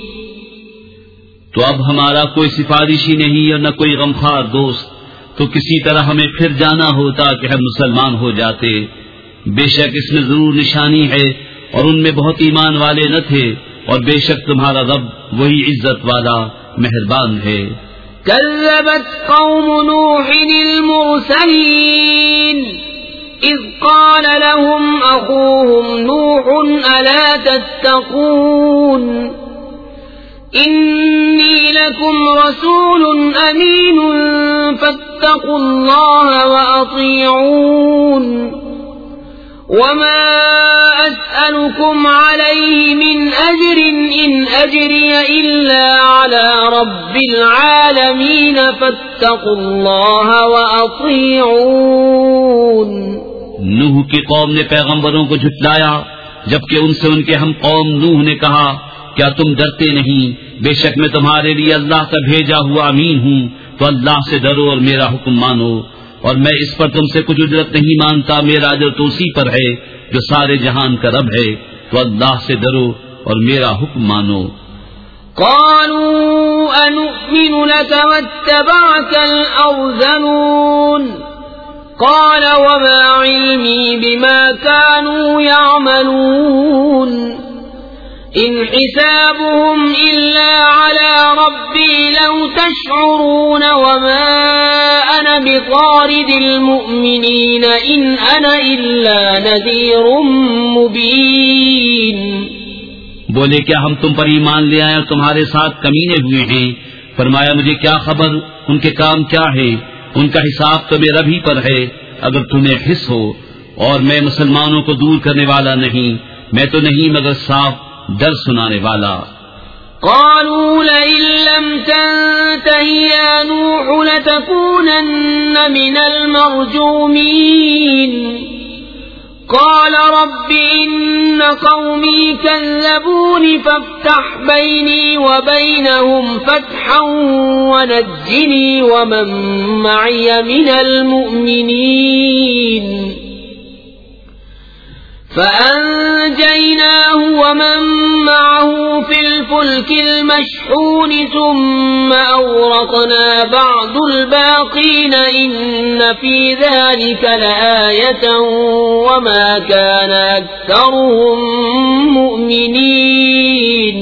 تو اب ہمارا کوئی سفارشی نہیں اور نہ کوئی غمخوار دوست، تو کسی طرح ہمیں پھر جانا ہوتا کہ ہم مسلمان ہو جاتے. بے شک اس میں ضرور نشانی ہے اور ان میں بہت ایمان والے نہ تھے، اور بے شک تمہارا رب وہی عزت والا مہربان ہے. كذبت قوم نوح المرسلين إذ قال لهم أخوهم نوح ألا تتقون إني لكم رسول أمين فاتقوا الله وأطيعون وما أسألكم عليه من أجر إن أجري إلا على رب العالمين فاتقوا الله وأطيعون. نوح کی قوم نے پیغمبروں کو جھٹلایا جبکہ ان سے ان کے ہم قوم نوح نے کہا کیا تم ڈرتے نہیں؟ بے شک میں تمہارے لیے اللہ کا بھیجا ہوا امین ہوں، تو اللہ سے ڈرو اور میرا حکم مانو، اور میں اس پر تم سے کچھ اجرت نہیں مانتا، میرا اجر تو اسی پر ہے جو سارے جہان کا رب ہے، تو اللہ سے ڈرو اور میرا حکم مانو. قالوا أنؤمن لك واتبعك الأرذلون قال وما علمي بما كانوا يعملون إن حسابهم إلا على ربي لو تشعرون وما أنا بطارد المؤمنين إن أنا إلا نذير مبين. بولے کیا ہم تم پر ایمان لے آئے اور تمہارے ساتھ کمینے ہوئے ہیں؟ فرمایا مجھے کیا خبر ان کے کام کیا ہے، ان کا حساب تو میرا رب ہی پر ہے اگر تمہیں حس ہو، اور میں مسلمانوں کو دور کرنے والا نہیں، میں تو نہیں مگر صاف ڈر سنانے والا. قالوا لئن لم تنته يا نوح لتكونن من المرجومين قال رب إن قومي كذبون فافتح بيني وبينهم فتحا ونجني ومن معي من المؤمنين فأنجيناه ومن معه في الفلك المشحون ثم أغرقنا بعد الباقين إن في ذلك لآية وما كان أكثرهم مؤمنين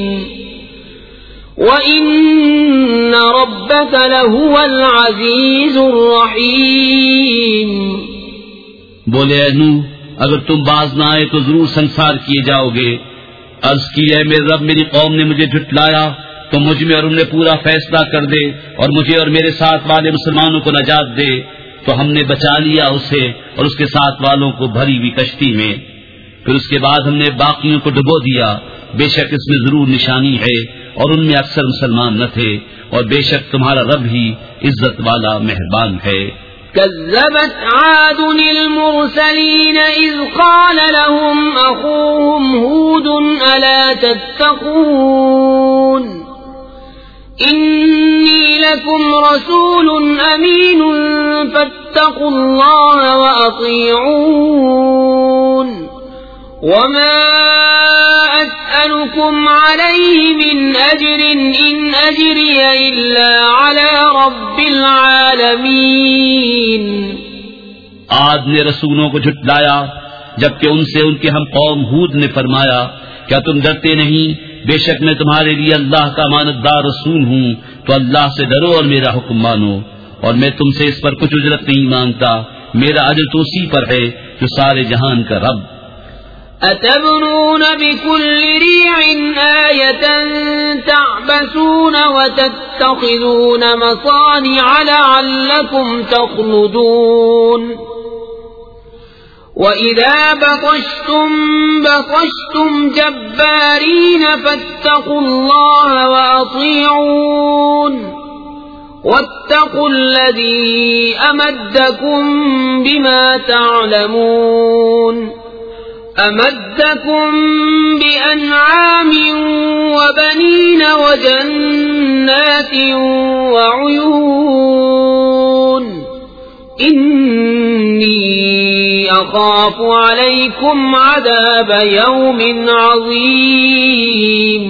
وإن ربك لهو العزيز الرحيم. بولے اے نوح اگر تم باز نہ آئے تو ضرور سنسار کیے جاؤ گے. عرض کی ہے میرے رب میری قوم نے مجھے جھٹلایا تو مجھ میں اور ان میں پورا فیصلہ کر دے اور مجھے اور میرے ساتھ والے مسلمانوں کو نجات دے. تو ہم نے بچا لیا اسے اور اس کے ساتھ والوں کو بھری ہوئی کشتی میں. پھر اس کے بعد ہم نے باقیوں کو ڈبو دیا. بے شک اس میں ضرور نشانی ہے اور ان میں اکثر مسلمان نہ تھے اور بے شک تمہارا رب ہی عزت والا مہربان ہے. كذبت عاد المرسلين إذ قال لهم أخوهم هود ألا تتقون إني لكم رسول أمين فاتقوا الله وأطيعون وما أسألكم عليه من أجر إن أجري إلا على رب العالمين. عاد نے رسولوں کو جھٹلایا جبکہ ان سے ان کے ہم قوم ہود نے فرمایا کیا تم ڈرتے نہیں؟ بے شک میں تمہارے لیے اللہ کا امانتدار رسول ہوں تو اللہ سے ڈرو اور میرا حکم مانو اور میں تم سے اس پر کچھ اجرت نہیں مانگتا. میرا اجر تو اسی پر ہے جو سارے جہان کا رب. أتبنون بكل ريع آية تعبثون وتتخذون مصانع لعلكم تخلدون وإذا بطشتم بطشتم جبارين فاتقوا الله وأطيعون واتقوا الذي أمدكم بما تعلمون أمدكم بأنعام وبنين وجنات وعيون إني أخاف عليكم عذاب يوم عظيم.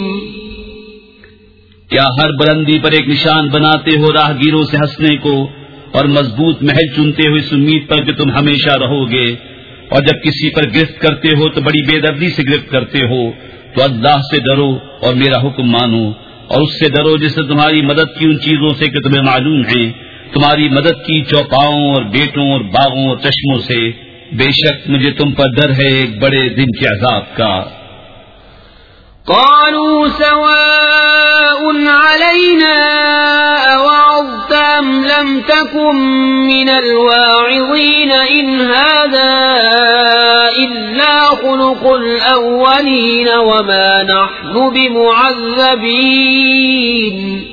کیا ہر بلندی پر ایک نشان بناتے ہو راہگیروں سے ہنسنے کو اور مضبوط محل چنتے ہوئے اس امید پر کہ تم ہمیشہ رہو گے اور جب کسی پر گرفت کرتے ہو تو بڑی بے دردی سے گرفت کرتے ہو تو اللہ سے ڈرو اور میرا حکم مانو اور اس سے ڈرو جس سے تمہاری مدد کی ان چیزوں سے کہ تمہیں معلوم ہے تمہاری مدد کی چوپاؤں اور بیٹوں اور باغوں اور چشموں سے. بے شک مجھے تم پر ڈر ہے ایک بڑے دن کے عذاب کا. قالوا سواء علينا أوعظت أم لم تكن من الواعظين إن هذا إلا خلق الأولين وما نحن بمعذبين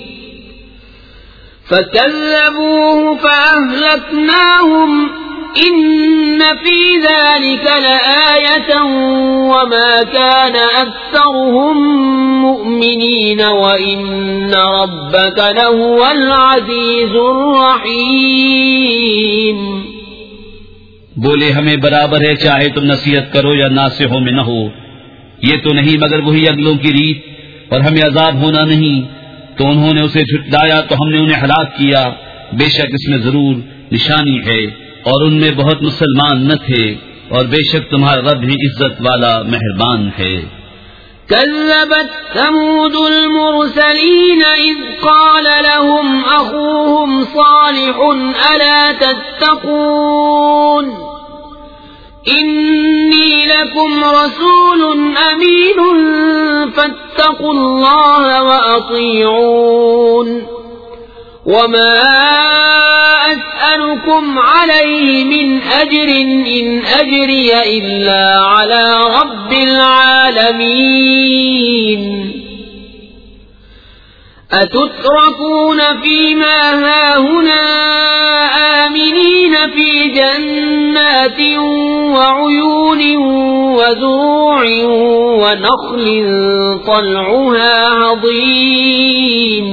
فكذبوه فأهلكناهم إن في ذلك لآية وما كان أكثرهم مؤمنين وإن ربك لهو العزيز الرحيم. بولے ہمیں برابر ہے چاہے تم نصیحت کرو یا ناصحوں میں نہ ہو. یہ تو نہیں مگر وہی اگلوں کی ریت اور ہمیں عذاب ہونا نہیں. تو انہوں نے اسے جھٹلایا تو ہم نے انہیں ہلاک کیا. بے شک اس میں ضرور نشانی ہے اور ان میں بہت مسلمان نہ تھے اور بے شک تمہارا رب بھی عزت والا مہربان ہے. كذبت ثمود المرسلين إذ قال لهم أخوهم صالح ألا تتقون إني لكم رسول أمين فاتقوا الله وأطيعون وما أسألكم عليه من أجر إن أجري إلا على رب العالمين. أتتركون فيما هاهنا آمنين في جنات وعيون وزروع ونخل طلعها هضيم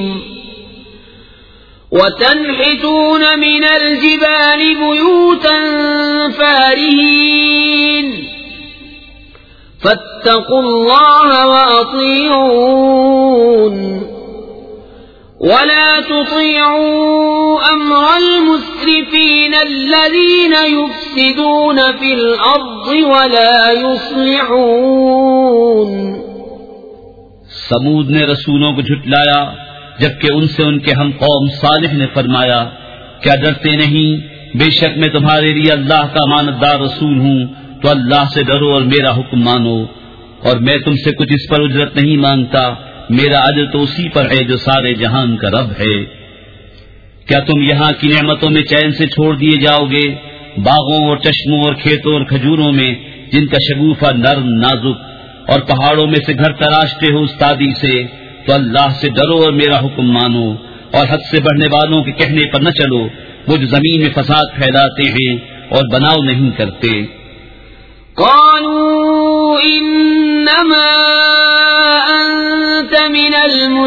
وتنحتون من الجبال بيوتا فارهين فاتقوا الله وأطيعون ولا تطيعوا أمر المسرفين الذين يفسدون في الأرض ولا يصلحون. سمود نے رسولوں کو جھٹلایا جبکہ ان سے ان کے ہم قوم صالح نے فرمایا کیا ڈرتے نہیں، بے شک میں تمہارے لیے اللہ کا امانت دار رسول ہوں، تو اللہ سے ڈرو اور میرا حکم مانو، اور میں تم سے کچھ اس پر اجرت نہیں مانگتا، میرا اجر تو اسی پر ہے جو سارے جہان کا رب ہے. کیا تم یہاں کی نعمتوں میں چین سے چھوڑ دیے جاؤ گے، باغوں اور چشموں اور کھیتوں اور کھجوروں میں جن کا شگوفہ نرم نازک، اور پہاڑوں میں سے گھر تراشتے ہو استادی سے، تو اللہ سے ڈرو اور میرا حکم مانو، اور حد سے بڑھنے والوں کے کہنے پر نہ چلو، وہ جو زمین میں فساد پھیلاتے ہیں اور بناؤ نہیں کرتے. قالوا انما انت من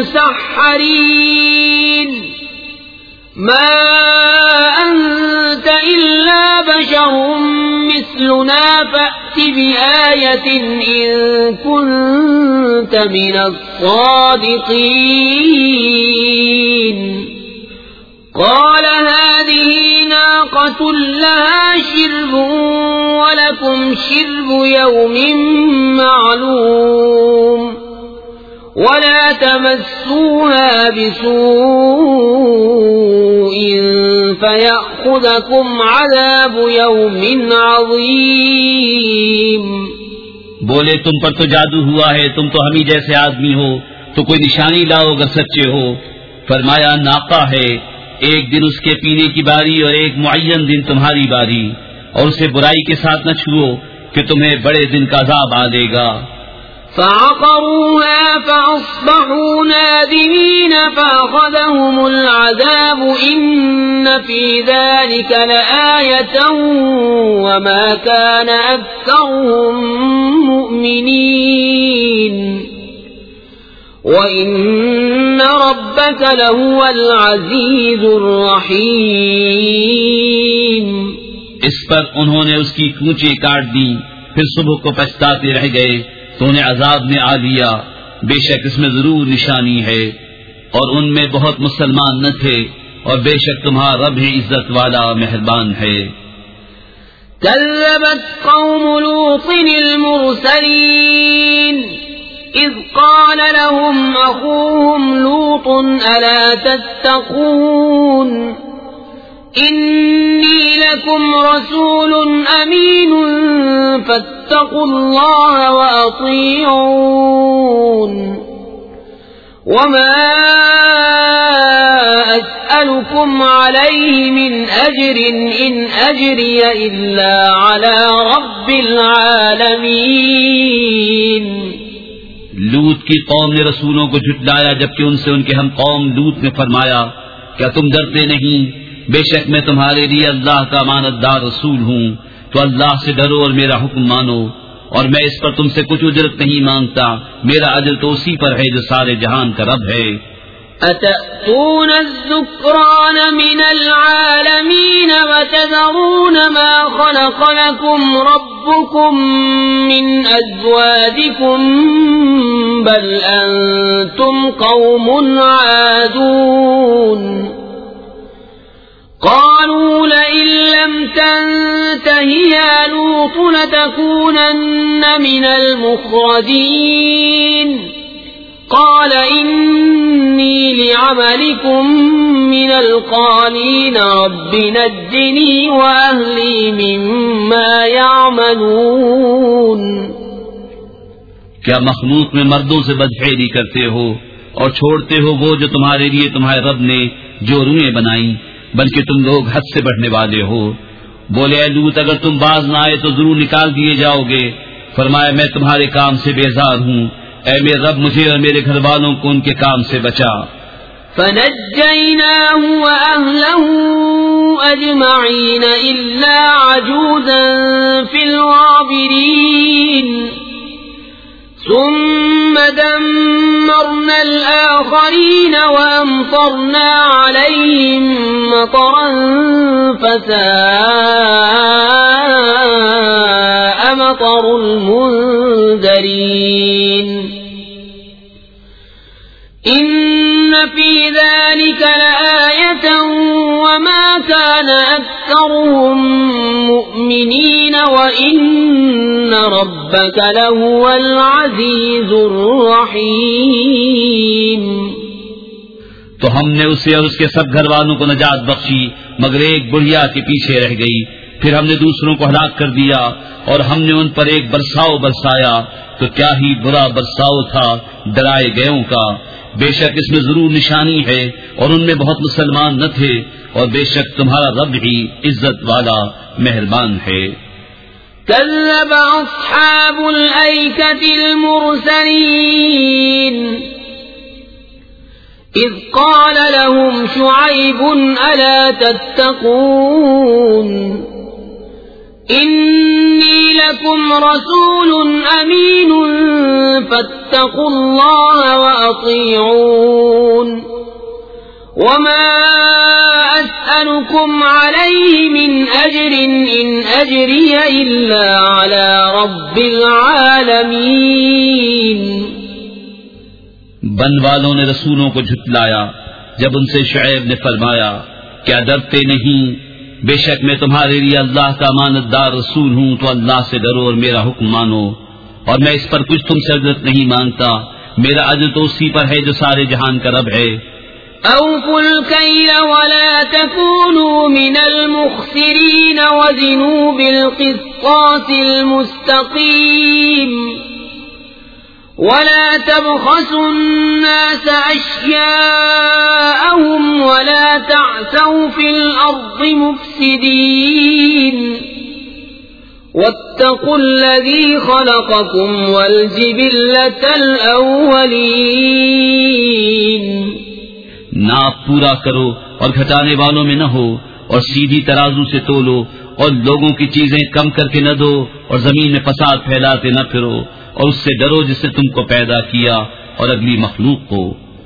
المسحرين ما انت الا بشر مثلنا فأت بآية ان كنت من الصادقين. قال هذه ناقة لها شرب ولكم شرب يوم معلوم ولا تمسوها بسوء فيأخذكم عذاب يوم عظيم. بولے تم پر تو جادو ہوا ہے، تم تو ہمیں جیسے آدمی ہو، تو کوئی نشانی لاؤ اگر سچے ہو. فرمایا ناقہ ہے، ایک دن اس کے پینے کی باری اور ایک معین دن تمہاری باری، اور اسے برائی کے ساتھ نہ چھوؤ کہ تمہیں بڑے دن کا عذاب آ دے گا. فعقروها فأصبحوا نادمين فأخذهم العذاب إن في ذلك لآية وما كان أكثرهم مؤمنين وَإِنَّ رَبَّكَ لَهُوَ الْعَزِيزُ الرَّحِيمُ. اس پر انہوں نے اس کی کونچیں کاٹ دی، پھر صبح کو پچھتاتے رہ گئے تو انہیں عذاب نے آ لیا. بے شک اس میں ضرور نشانی ہے، اور ان میں بہت مسلمان نہ تھے، اور بے شک تمہارا رب ہی عزت والا مہربان ہے. كذبت قوم لوط المرسلين إذ قال لهم أخوهم لوط ألا تتقون إني لكم رسول أمين فاتقوا الله وأطيعون وما أسألكم عليه من أجر إن أجري إلا على رب العالمين. لوط کی قوم نے رسولوں کو جھٹلایا جبکہ ان سے ان کے ہم قوم لوط نے فرمایا کیا تم ڈرتے نہیں، بے شک میں تمہارے لیے اللہ کا امانت دار رسول ہوں، تو اللہ سے ڈرو اور میرا حکم مانو، اور میں اس پر تم سے کچھ اجرت نہیں مانگتا، میرا اجر تو اسی پر ہے جو سارے جہان کا رب ہے. أتأتون الذكران من العالمين وتذرون ما خلق لكم ربكم من أزواجكم بل أنتم قوم عادون. قالوا لئن لم تنته يا لوط لتكونن من المخرجين. قال إني لعملكم من القالين رب نجني وأهلي مما يعملون. کیا مخلوق میں مردوں سے بدفعلی کرتے ہو اور چھوڑتے ہو وہ جو تمہارے لیے تمہارے رب نے جو روئیں بنائیں، بلکہ تم لوگ حد سے بڑھنے والے ہو. بولے اے لوط اگر تم باز نہ آئے تو ضرور نکال دیے جاؤ گے. فرمایا میں تمہارے کام سے بیزار ہوں، اے میرے رب مجھے اور میرے گھر والوں کو ان کے کام سے بچا. فنجيناه وأهله أجمعين إلا عجوزا في الغابرين ثم دمرنا الآخرين وأمطرنا عليهم مطرا فساء مطر المنذرين إن في ذلك لآية وما كان أكثرهم مؤمنين وإن ربك لهو العزيز الرحيم. تو ہم نے اسے اور اس کے سب گھر والوں کو نجات بخشی مگر ایک بڑھیا کے پیچھے رہ گئی. پھر ہم نے دوسروں کو ہلاک کر دیا اور ہم نے ان پر ایک برساؤ برسایا تو کیا ہی برا برساؤ تھا ڈرائے گئوں کا. بے شک اس میں ضرور نشانی ہے اور ان میں بہت مسلمان نہ تھے اور بے شک تمہارا رب ہی عزت والا مہربان ہے. كذب أصحاب الأيكة المرسلين إذ قال لهم شعيب ألا تتقون إني لكم رسول أمين فاتقوا الله وأطيعون وما أسألكم عليه من أجر إن أجري إلا على رب العالمين. بن والوں نے رسولوں کو جھٹلایا جب ان سے شعیب نے فرمایا کیا ڈرتے نہیں، بے شک میں تمہارے لیے اللہ کا امانت دار رسول ہوں تو اللہ سے ڈرو اور میرا حکم مانو اور میں اس پر کچھ تم سے اجرت نہیں مانگتا، میرا اجر تو اسی پر ہے جو سارے جہان کا رب ہے. أوفوا الكيل ولا تكونوا من المخسرين وزنوا بالقسطاس المستقيم ولا تبخسوا الناس أشياءهم ولا تعثوا في الأرض مفسدين واتقوا الذي خلقكم والجبلة الأولين. ناپ پورا کرو اور گھٹانے والوں میں نہ ہو اور سیدھی ترازو سے تولو اور لوگوں کی چیزیں کم کر کے نہ دو اور زمین میں فساد پھیلاتے نہ پھرو اور اس سے ڈرو جس نے تم کو پیدا کیا اور اگلی مخلوق کو.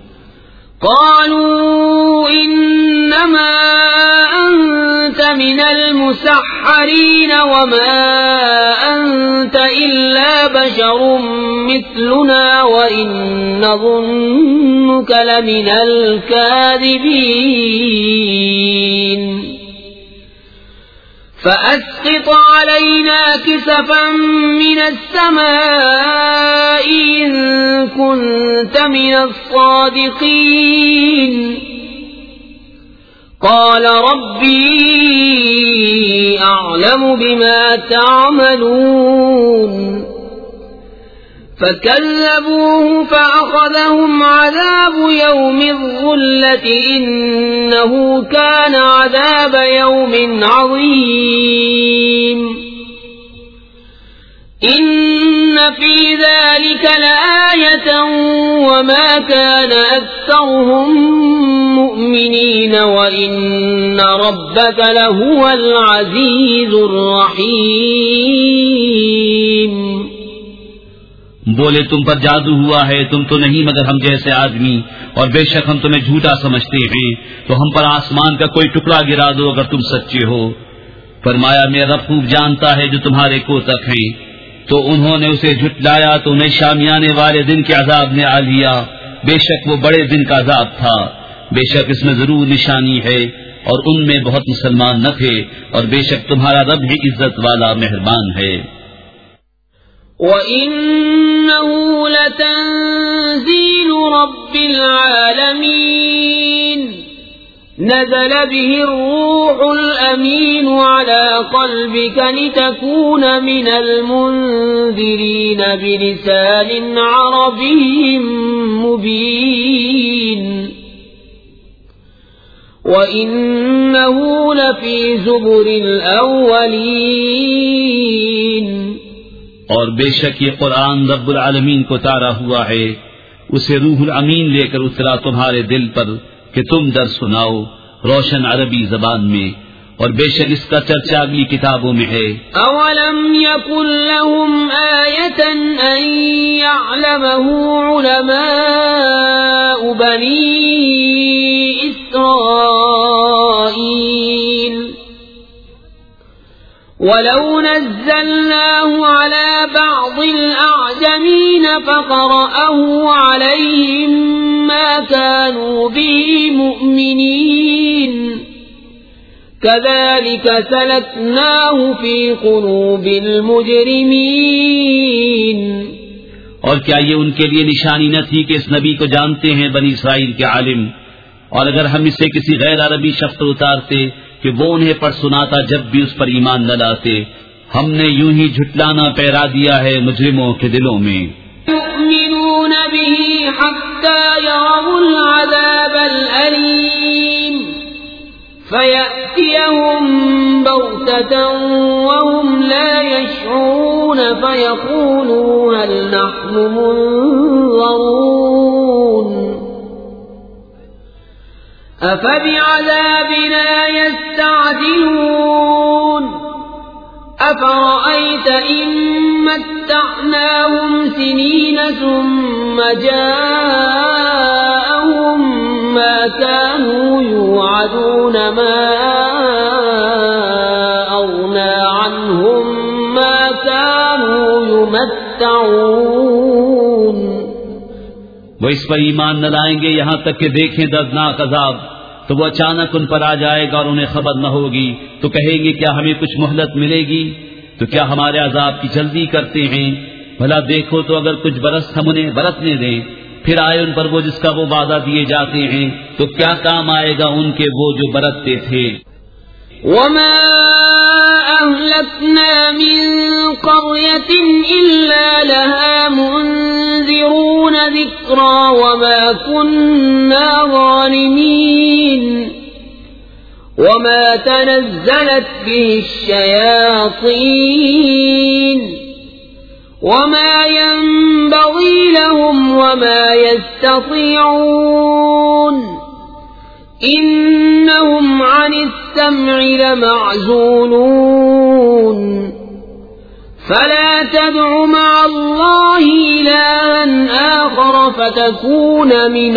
قالوا إنما أنت من المسحرين وما أنت إلا بشر مثلنا وإن نظنك لمن الكاذبين فأسقط علينا كسفا من السماء إن كنت من الصادقين. قال ربي أعلم بما تعملون فكذبوه فأخذهم عذاب يوم الظلة إنه كان عذاب يوم عظيم. إن في ذلك لآية وما كان أكثرهم مؤمنين وإن ربك لهو العزيز الرحيم. بولے تم پر جادو ہوا ہے، تم تو نہیں مگر ہم جیسے آدمی، اور بے شک ہم تمہیں جھوٹا سمجھتے ہیں، تو ہم پر آسمان کا کوئی ٹکڑا گرا دو اگر تم سچے ہو. فرمایا میرا رب خوب جانتا ہے جو تمہارے کوتک ہیں. تو انہوں نے اسے جھٹلایا تو انہیں شامیانے والے دن کے عذاب نے آ لیا، بے شک وہ بڑے دن کا عذاب تھا. بے شک اس میں ضرور نشانی ہے اور ان میں بہت مسلمان نہ تھے اور بے شک تمہارا رب ہی عزت والا مہربان ہے. وَإِنَّهُ لَتَنزِيلُ رَبِّ الْعَالَمِينَ نزل به الروح الأمين على قلبك لتكون من المنذرين بلسان عربي مبين وإنه لفي زبر الأولين. اور بے شک یہ قرآن رب العالمین کو اتارا ہوا ہے، اسے روح الامین لے کر اترا تمہارے دل پر کہ تم در سناؤ روشن عربی زبان میں، اور بے شک اس کا چرچا اگلی کتابوں میں ہے۔ اولم یکن لهم آیۃ ان یعلمه علماء بنی اسرائیل ولو نزلناه على بعض الأعجمين فقرأه عليهم ما كانوا به مؤمنين كذلك سلكناه في قلوب المجرمين۔ اور کیا یہ ان کے لیے نشانی نہ تھی کہ اس نبی کو جانتے ہیں بنی اسرائیل کے عالم، اور اگر ہم اسے کسی غیر عربی شخص پر اتارتے کہ وہ انہیں پڑھ سناتا جب بھی اس پر ایمان نہ لاتے، ہم نے یوں ہی جھٹلانا پیرا دیا ہے مجرموں کے دلوں میں۔ يؤمنون به حتى يروا العذاب الأليم فيأتيهم بغتة وهم لا يشعرون فيقولوا هل نحن منظرون أفبعذابنا يستعجلون أفرأيت إن متعناهم سنين ثم جاءهم ما كانوا يوعدون ما أغنى عنهم ما كانوا يمتعون۔ وہ اس پر ایمان نہ لائیں گے یہاں تک کہ دیکھیں دردناک عذاب، تو وہ اچانک ان پر آ جائے گا اور انہیں خبر نہ ہوگی، تو کہیں گے کیا ہمیں کچھ مہلت ملے گی؟ تو کیا ہمارے عذاب کی جلدی کرتے ہیں؟ بھلا دیکھو تو اگر کچھ برس ہم انہیں برتنے دیں، پھر آئے ان پر وہ جس کا وہ وعدہ دیے جاتے ہیں، تو کیا کام آئے گا ان کے وہ جو برتتے تھے؟ وما أهلكنا من قرية إلا لها منذرون ذكرى وما كنا ظالمين وما تنزلت به الشياطين وما ينبغي لهم وما يستطيعون إنهم عن السمع لمعزولون فلا تدع مع الله إلها آخر فتكون من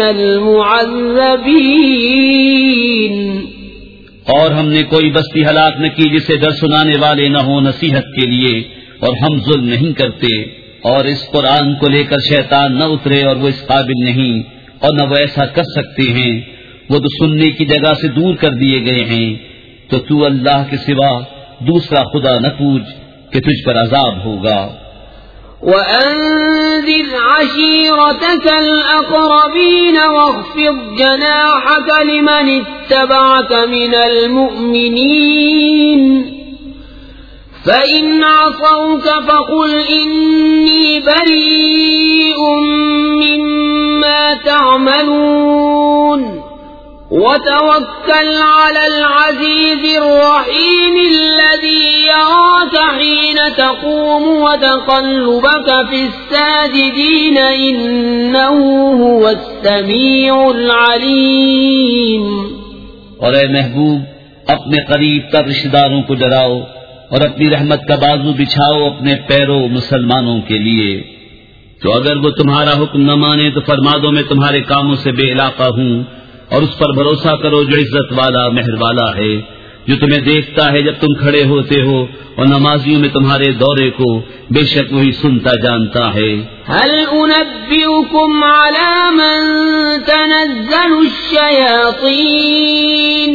المعذبين۔ اور ہم نے کوئی بستی ہلاک نہ کی جسے ڈر سنانے والے نہ ہوں نصیحت کے لیے، اور ہم ظلم نہیں کرتے، اور اس قرآن کو لے کر شیطان نہ اترے اور وہ اس قابل نہیں، اور نہ وہ ایسا کر سکتے ہیں، وہ تو سننے کی جگہ سے دور کر دیے گئے ہیں۔ تو تو اللہ کے سوا دوسرا خدا نہ پوچھ کہ تجھ پر عذاب ہوگا۔ وَأَنذِرْ عَشِيرَتَكَ الْأَقْرَبِينَ وَاخْفِضْ جَنَاحَكَ لِمَنِ اتَّبَعَكَ مِنَ الْمُؤْمِنِينَ فَإِنْ عَصَوْكَ فَقُلْ إِنِّي بَرِيءٌ مِّمَّا تَعْمَلُونَ وَتَوَكَّلْ عَلَى الْعَزِيزِ الرَّحِيمِ الَّذِي يَرَاكَ حِينَ تَقُومُ وَتَقَلُّبَكَ فِي السَّاجِدِينَ إِنَّهُ هُوَ السَّمِيعُ الْعَلِيمُ۔ اور اے محبوب، اپنے قریب تر رشتہ داروں کو ڈراؤ اور اپنی رحمت کا بازو بچھاؤ اپنے پیرو مسلمانوں کے لیے۔ تو اگر وہ تمہارا حکم نہ مانے تو فرما دو میں تمہارے کاموں سے بے علاقہ ہوں، اور اس پر بھروسہ کرو جو عزت والا مہر والا ہے، جو تمہیں دیکھتا ہے جب تم کھڑے ہوتے ہو اور نمازیوں میں تمہارے دورے کو، بے شک وہی سنتا جانتا ہے۔ هل انبئكم على من تنزل الشياطين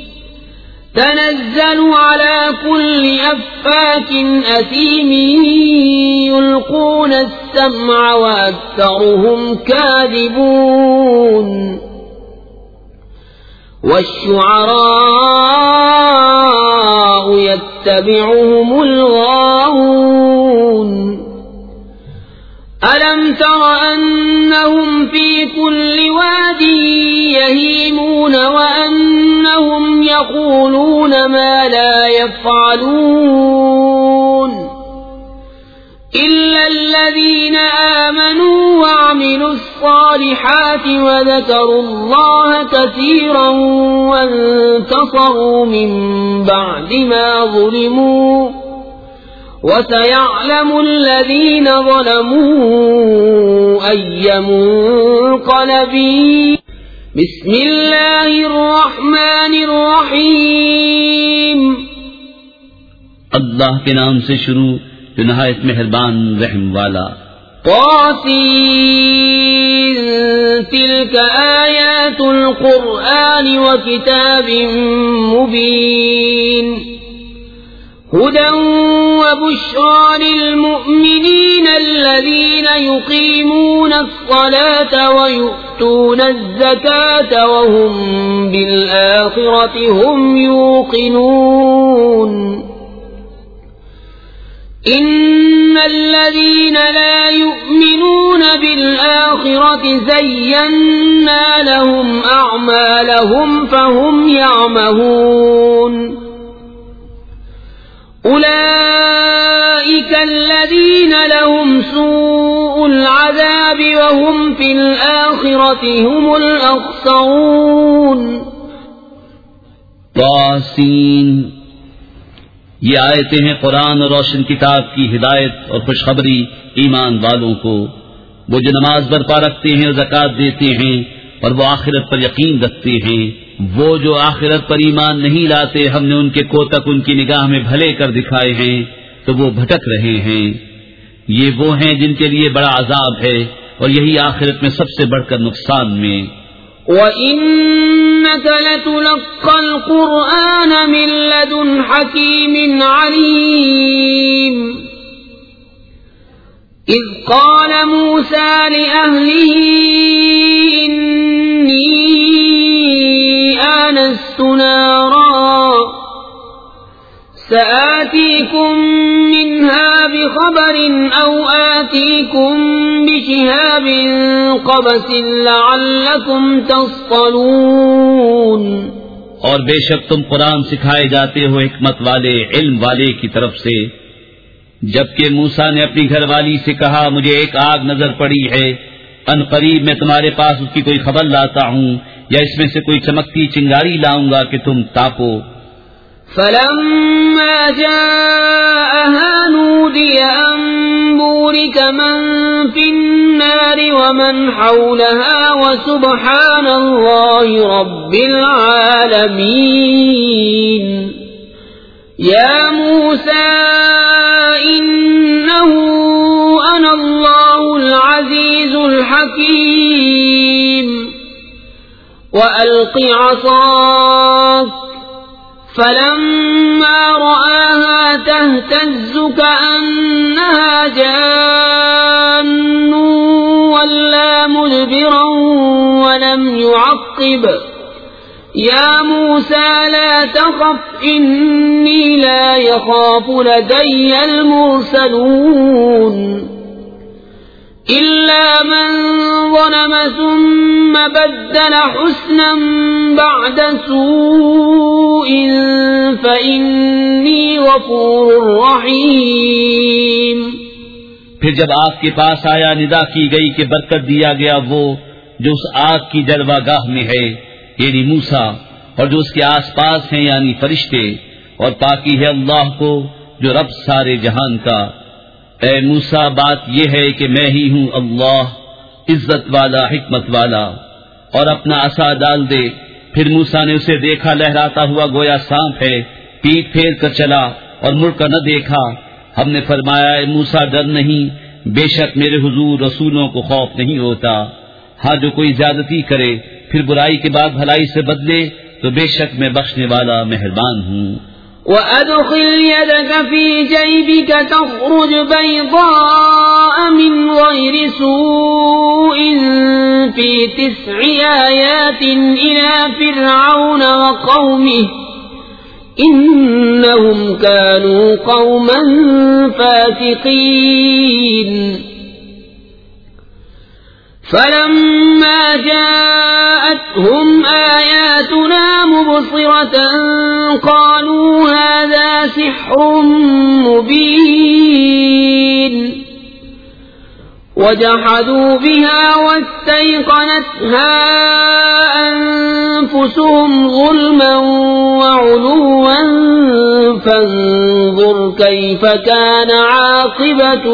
تنزل على كل أفاك أثيم يلقون السمع وأكثرهم كاذبون والشعراء يتبعهم الغاوون ألم تر أنهم في كل واد يهيمون وأنهم يقولون ما لا يفعلون إلا الذين آمنوا وعملوا وعملوا الصالحات وذكروا الله كثيرا وانتصروا من بعد ما ظلموا وسيعلم الذين ظلموا أي منقلب بسم الله الرحمن الرحيم اللہ کے نام سے شروع جو نہایت مہربان رحم والا. طاسين تلك آيات القرآن وكتاب مبين هدى وبشرى للمؤمنين الذين يقيمون الصلاة ويؤتون الزكاة وهم بالآخرة هم يوقنون. إن الذين لا يؤمنون بالآخرة زينا لهم أعمالهم فهم يعمهون. أولئك الذين لهم سوء العذاب وهم في الآخرة هم الأخسرون. طاسين یہ آیتیں ہیں قرآن اور روشن کتاب کی ہدایت اور خوشخبری ایمان والوں کو. وہ جو نماز برپا رکھتے ہیں اور زکوٰۃ دیتے ہیں اور وہ آخرت پر یقین رکھتے ہیں. وہ جو آخرت پر ایمان نہیں لاتے ہم نے ان کے کوتک ان کی نگاہ میں بھلے کر دکھائے ہیں تو وہ بھٹک رہے ہیں. یہ وہ ہیں جن کے لیے بڑا عذاب ہے اور یہی آخرت میں سب سے بڑھ کر نقصان میں. وَإِنَّكَ لَتُلَقَّى الْقُرْآنَ مِن لَّدُنْ حَكِيمٍ عَلِيمٍ. إِذْ قَالَ مُوسَى لِأَهْلِهِ إِنِّي آنَسْتُ نَارًا سآتيكم منها بخبر أو آتيكم بشهاب قبس لعلكم تصطلون. اور بے شک تم قرآن سکھائے جاتے ہو حکمت والے علم والے کی طرف سے. جبکہ موسیٰ نے اپنی گھر والی سے کہا مجھے ایک آگ نظر پڑی ہے، ان قریب میں تمہارے پاس اس کی کوئی خبر لاتا ہوں یا اس میں سے کوئی چمکتی چنگاری لاؤں گا کہ تم تاپو. فلما جاءها نودي أن بورك من في النار ومن حولها وسبحان الله رب العالمين. يا موسى إنه أنا الله العزيز الحكيم وألق عصاك فلما رآها تهتز كأنها جان ولا مدبرا ولم يعقب. يا موسى لا تخف إني لا يخاف لدي المرسلون. إلا من ظلم ثم بدل حسنا بعد سوء فإني غفور رحيم. پھر جب آگ کے پاس آیا ندا کی گئی کہ برکت دیا گیا وہ جو اس آگ کی جلوہ گاہ میں ہے یعنی موسیٰ اور جو اس کے آس پاس ہیں یعنی فرشتے، اور پاکی ہے اللہ کو جو رب سارے جہان کا. اے موسیٰ بات یہ ہے کہ میں ہی ہوں اللہ عزت والا حکمت والا، اور اپنا عصا ڈال دے. پھر موسیٰ نے اسے دیکھا لہراتا ہوا گویا سانپ ہے، پیٹ پھیر کر چلا اور مڑ کر نہ دیکھا. ہم نے فرمایا اے موسیٰ ڈر نہیں، بے شک میرے حضور رسولوں کو خوف نہیں ہوتا. ہاں جو کوئی زیادتی کرے پھر برائی کے بعد بھلائی سے بدلے تو بے شک میں بخشنے والا مہربان ہوں. وَأَدْخِلْ يَدَكَ فِي جَيْبِكَ تَخْرُجْ بَيْضَاءَ مِنْ غَيْرِ سُوءٍ فِي تِسْعِ آيَاتٍ إِلَى فِرْعَوْنَ وَقَوْمِهِ إِنَّهُمْ كَانُوا قَوْمًا فَاسِقِينَ. فَلَمَّا جَاءَتْهُمْ آيَاتُنَا مُبْصِرَةً قَالُوا هَذَا سِحْرٌ مُبِينٌ. وجحدوا بها واستيقنتها أنفسهم ظلما وعلوا فانظر كيف كان عاقبة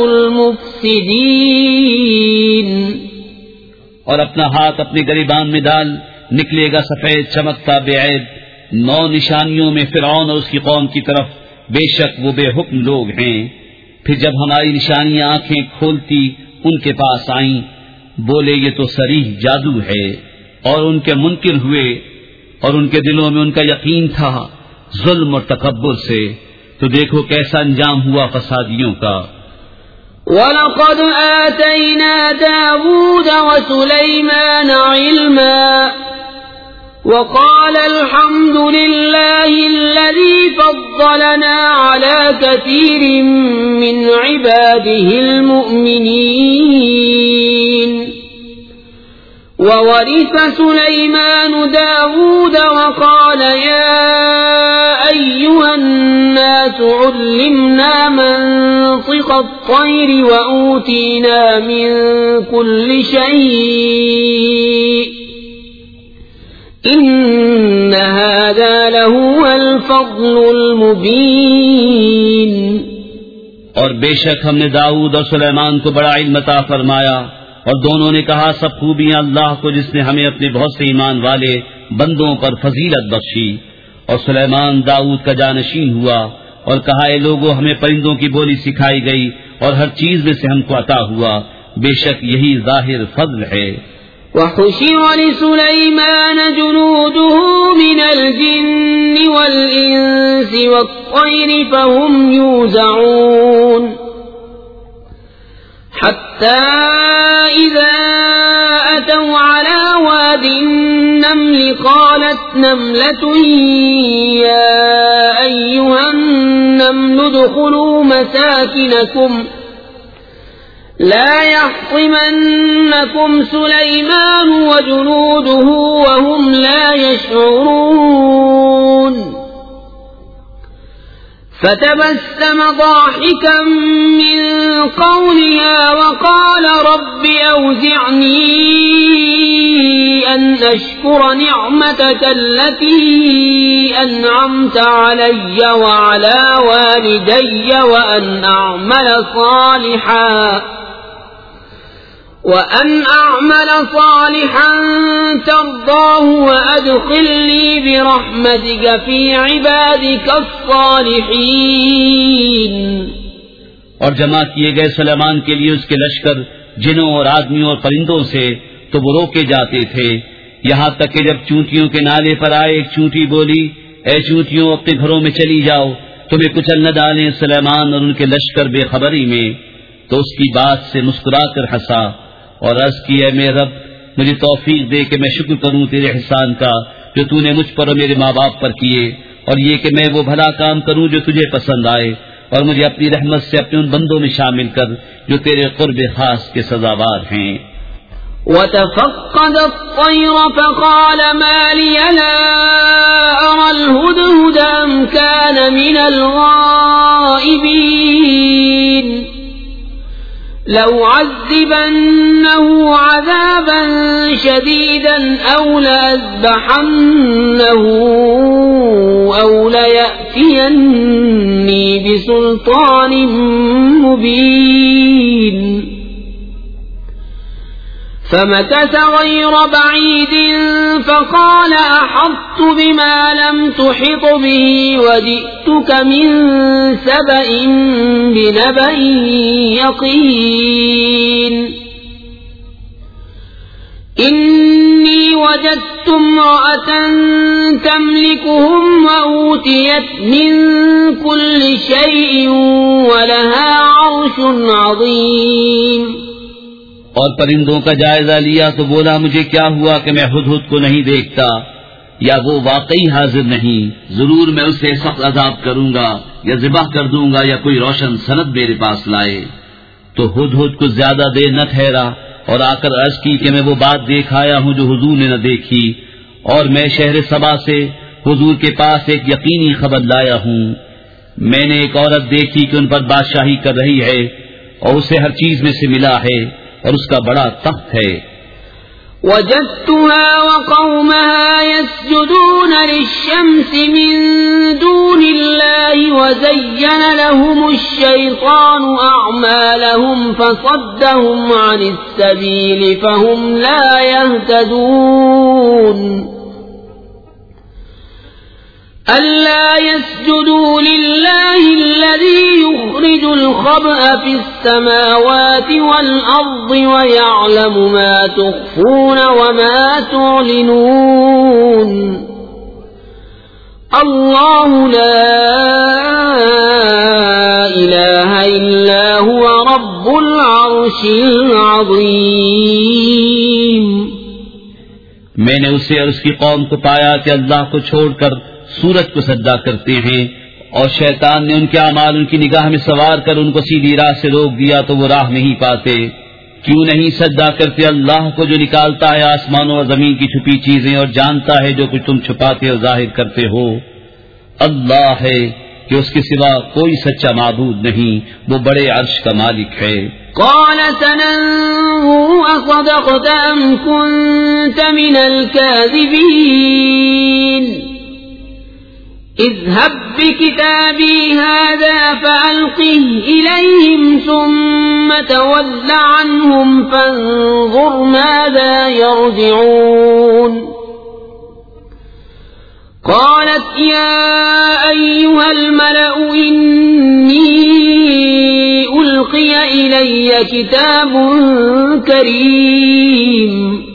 المفسدين. اور اپنا ہاتھ اپنے گریبان میں ڈال، نکلے گا سفید چمکتا بے عیب نو نشانیوں میں فرعون اور اس کی قوم کی طرف، بے شک وہ بے حکم لوگ ہیں. پھر جب ہماری نشانیاں آنکھیں کھولتی ان کے پاس آئیں، بولے یہ تو صریح جادو ہے، اور ان کے منکر ہوئے اور ان کے دلوں میں ان کا یقین تھا ظلم اور تکبر سے. تو دیکھو کیسا انجام ہوا فسادیوں کا. وَلَقَدْ آتَيْنَا دَاوُودَ وَسُلَيْمَانَ عِلْمًا وَقَالَ الْحَمْدُ لِلَّهِ الَّذِي فَضَّلَنَا عَلَى كَثِيرٍ مِّنْ عِبَادِهِ الْمُؤْمِنِينَ. وَوَرِثَ سُلَيْمَانُ دَاوُودَ وَقَالَ يَا أَيُّهَا النَّاسُ عُلِّمْنَا مَنطِقَ الطَّيْرِ وَأُوتِينَا مِن كُلِّ شَيْءٍ إِنَّ هَذَا لَهُوَ الْفَضْلُ الْمُبِينُ. اور بے شک ہم نے داؤد اور سلیمان کو بڑا علم عطا فرمایا، اور دونوں نے کہا سب خوبیاں اللہ کو جس نے ہمیں اپنے بہت سے ایمان والے بندوں پر فضیلت بخشی. اور سلیمان داؤد کا جانشین ہوا اور کہا اے لوگوں ہمیں پرندوں کی بولی سکھائی گئی اور ہر چیز میں سے ہم کو عطا ہوا، بے شک یہی ظاہر فضل ہے. وَحُشِرَ لِسُلَيْمَانَ جُنُودُهُ مِنَ الْجِنِّ وَالْإِنسِ وَالطَّيْرِ فَهُمْ يُوزَعُونَ حَتَّى إِذَا أَتَوْا عَلَى وَادِ النَّمْلِ قَالَتْ نَمْلَةٌ يَا أَيُّهَا النَّمْلُ ادْخُلُوا مَسَاكِنَكُمْ لا يحطمنكم سليمان وجنوده وهم لا يشعرون. فتبسم ضاحكا من قولها وقال رب أوزعني أن أشكر نعمتك التي أنعمت علي وعلى والدي وأن أعمل صالحا وَأَنْ أَعْمَلَ صَالِحًا تَرْضَاهُ وَأَدْخِلْنِي بِرَحْمَتِكَ فِي عِبَادِكَ الصَّالِحِينَ. اور جمع کیے گئے سلیمان کے لیے اس کے لشکر جنوں اور آدمیوں اور پرندوں سے تو وہ روکے جاتے تھے، یہاں تک کہ جب چونٹیوں کے نالے پر آئے ایک چونٹی بولی اے چونٹیوں اپنے گھروں میں چلی جاؤ، تمہیں کچل نہ ڈالیں سلیمان اور ان کے لشکر بے خبری میں. تو اس کی بات سے مسکرا کر ہنسا اور عرض کی اے میرے رب مجھے توفیق دے کہ میں شکر کروں تیرے احسان کا جو تو نے مجھ پر اور میرے ماں باپ پر کیے، اور یہ کہ میں وہ بھلا کام کروں جو تجھے پسند آئے، اور مجھے اپنی رحمت سے اپنے ان بندوں میں شامل کر جو تیرے قرب خاص کے سزاوار ہیں. وَتَفَقَّدَ الطَّيْرَ فَقَالَ مَا لِيَ لَا أَرَى الْهُدْهُدَ أَمْ كَانَ مِنَ الْغَائِبِينَ لَوْ عَذِّبَنَّهُ عَذَابًا شَدِيدًا أَوْ لَأَذْبَحَنَّهُ أَوْ لَيَأْتِيَنِّي بِسُلْطَانٍ مُبِينٍ. فمكث غير بعيد فقال أحطت بما لم تحط به وجئتك من سبأ بنبأ يقين إني وجدت امرأة تملكهم وأوتيت من كل شيء ولها عرش عظيم. اور پرندوں کا جائزہ لیا تو بولا مجھے کیا ہوا کہ میں ہدہد کو نہیں دیکھتا، یا وہ واقعی حاضر نہیں، ضرور میں اسے سخت عذاب کروں گا یا ذبح کر دوں گا یا کوئی روشن سند میرے پاس لائے. تو ہدہد کو زیادہ دیر نہ ٹھہرا اور آ کر عرض کی کہ میں وہ بات دیکھ آیا ہوں جو حضور نے نہ دیکھی، اور میں شہر سبا سے حضور کے پاس ایک یقینی خبر لایا ہوں. میں نے ایک عورت دیکھی کہ ان پر بادشاہی کر رہی ہے اور اسے ہر چیز میں سے ملا ہے، اور اس کا بڑا تخت ہے. وجدتها وقومها يسجدون للشمس من دون الله وزين لهم الشيطان أعمالهم فصدهم عن السبيل فهم لا يهتدون. ألا يسجدوا لله الذي يخرج الخبأ في السماوات والأرض ويعلم ما تخفون وما تعلنون. الله لا إله إلا هو رب العرش العظيم. میں نے اسے اور اس کی قوم کو پایا کہ اللہ کو چھوڑ کر سورج کو سجدہ کرتے ہیں، اور شیطان نے ان کے اعمال ان کی نگاہ میں سوار کر ان کو سیدھی راہ سے روک دیا تو وہ راہ نہیں پاتے. کیوں نہیں سجدہ کرتے اللہ کو جو نکالتا ہے آسمانوں اور زمین کی چھپی چیزیں اور جانتا ہے جو کچھ تم چھپاتے اور ظاہر کرتے ہو. اللہ ہے کہ اس کے سوا کوئی سچا معبود نہیں، وہ بڑے عرش کا مالک ہے. قال سننظر أصدقت أم كنت من الكاذبين. اذهب بكتابي هذا فألقه إليهم ثم تول عنهم فانظر ماذا يرجعون. قالت يا أيها الملأ إني ألقي إلي كتاب كريم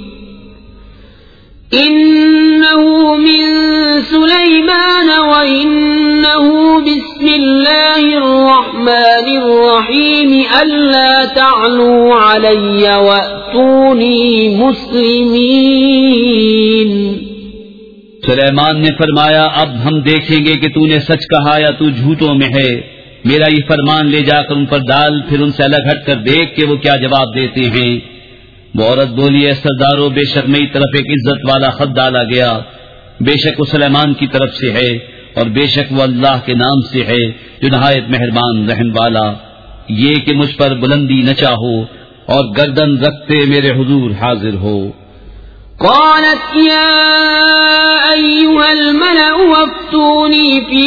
إنه من سليمان وإنه بسم الله الرحمن الرحيم ألا تعلوا علي وأتوني مسلمين. سلیمان نے فرمایا اب ہم دیکھیں گے کہ تو نے سچ کہا یا تو جھوٹوں میں ہے. میرا یہ فرمان لے جا کر ان پر ڈال، پھر ان سے الگ ہٹ کر دیکھ کہ وہ کیا جواب دیتے ہیں. وہ عورت بولی اے سردارو، بے شک میری طرف ایک عزت والا خط ڈالا گیا، بے شک وہ سلیمان کی طرف سے ہے اور بے شک وہ اللہ کے نام سے ہے جو نہایت مہربان رحم والا. یہ کہ مجھ پر بلندی نہ چاہو اور گردن رکھتے میرے حضور حاضر ہو. قالت يا أيها الملأ وافتوني في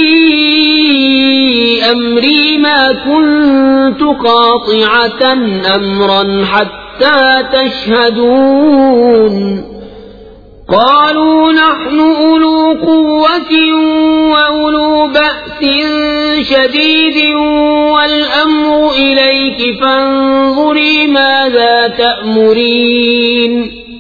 أمري ما كنت قاطعة أمرا حتى تشهدون. قالوا نحن أولو قوة وأولو بأس شديد والأمر إليك فانظري ماذا تأمرين.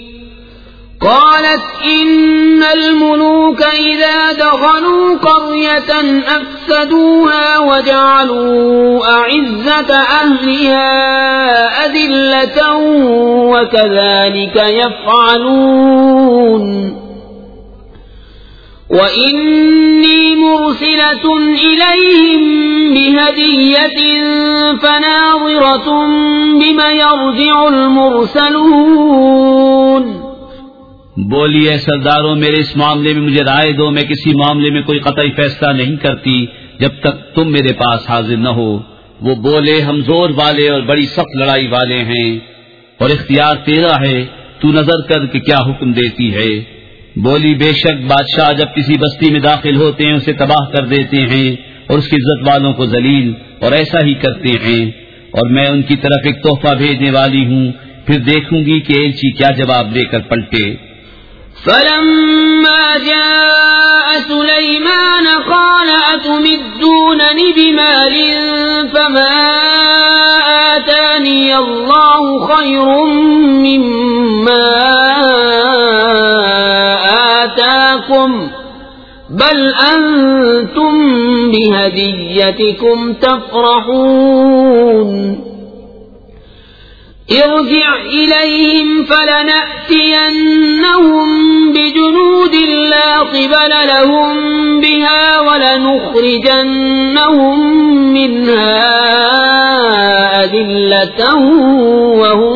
قالت إن الملوك إذا دخلوا قرية أفسدوها وجعلوا أعزة أهلها أذلة وكذلك يفعلون. وإني مرسلة إليهم بهدية فناظرة بما يرجع المرسلون. بولی اے سرداروں، میرے اس معاملے میں مجھے رائے دو، میں کسی معاملے میں کوئی قطعی فیصلہ نہیں کرتی جب تک تم میرے پاس حاضر نہ ہو. وہ بولے ہم زور والے اور بڑی سخت لڑائی والے ہیں اور اختیار تیرا ہے، تو نظر کر کہ کیا حکم دیتی ہے. بولی بے شک بادشاہ جب کسی بستی میں داخل ہوتے ہیں اسے تباہ کر دیتے ہیں اور اس کی عزت والوں کو ذلیل، اور ایسا ہی کرتے ہیں. اور میں ان کی طرف ایک تحفہ بھیجنے والی ہوں، پھر دیکھوں گی کہ ایلچی کیا جواب دے کر پلٹے. فلما جاء سليمان قال أتمدونني بمال فما آتاني الله خير مما آتاكم بل أنتم بهديتكم تفرحون. ارجع إليهم فلنأتينهم بجنود لا قبل لهم بها ولنخرجنهم منها أذلة وهم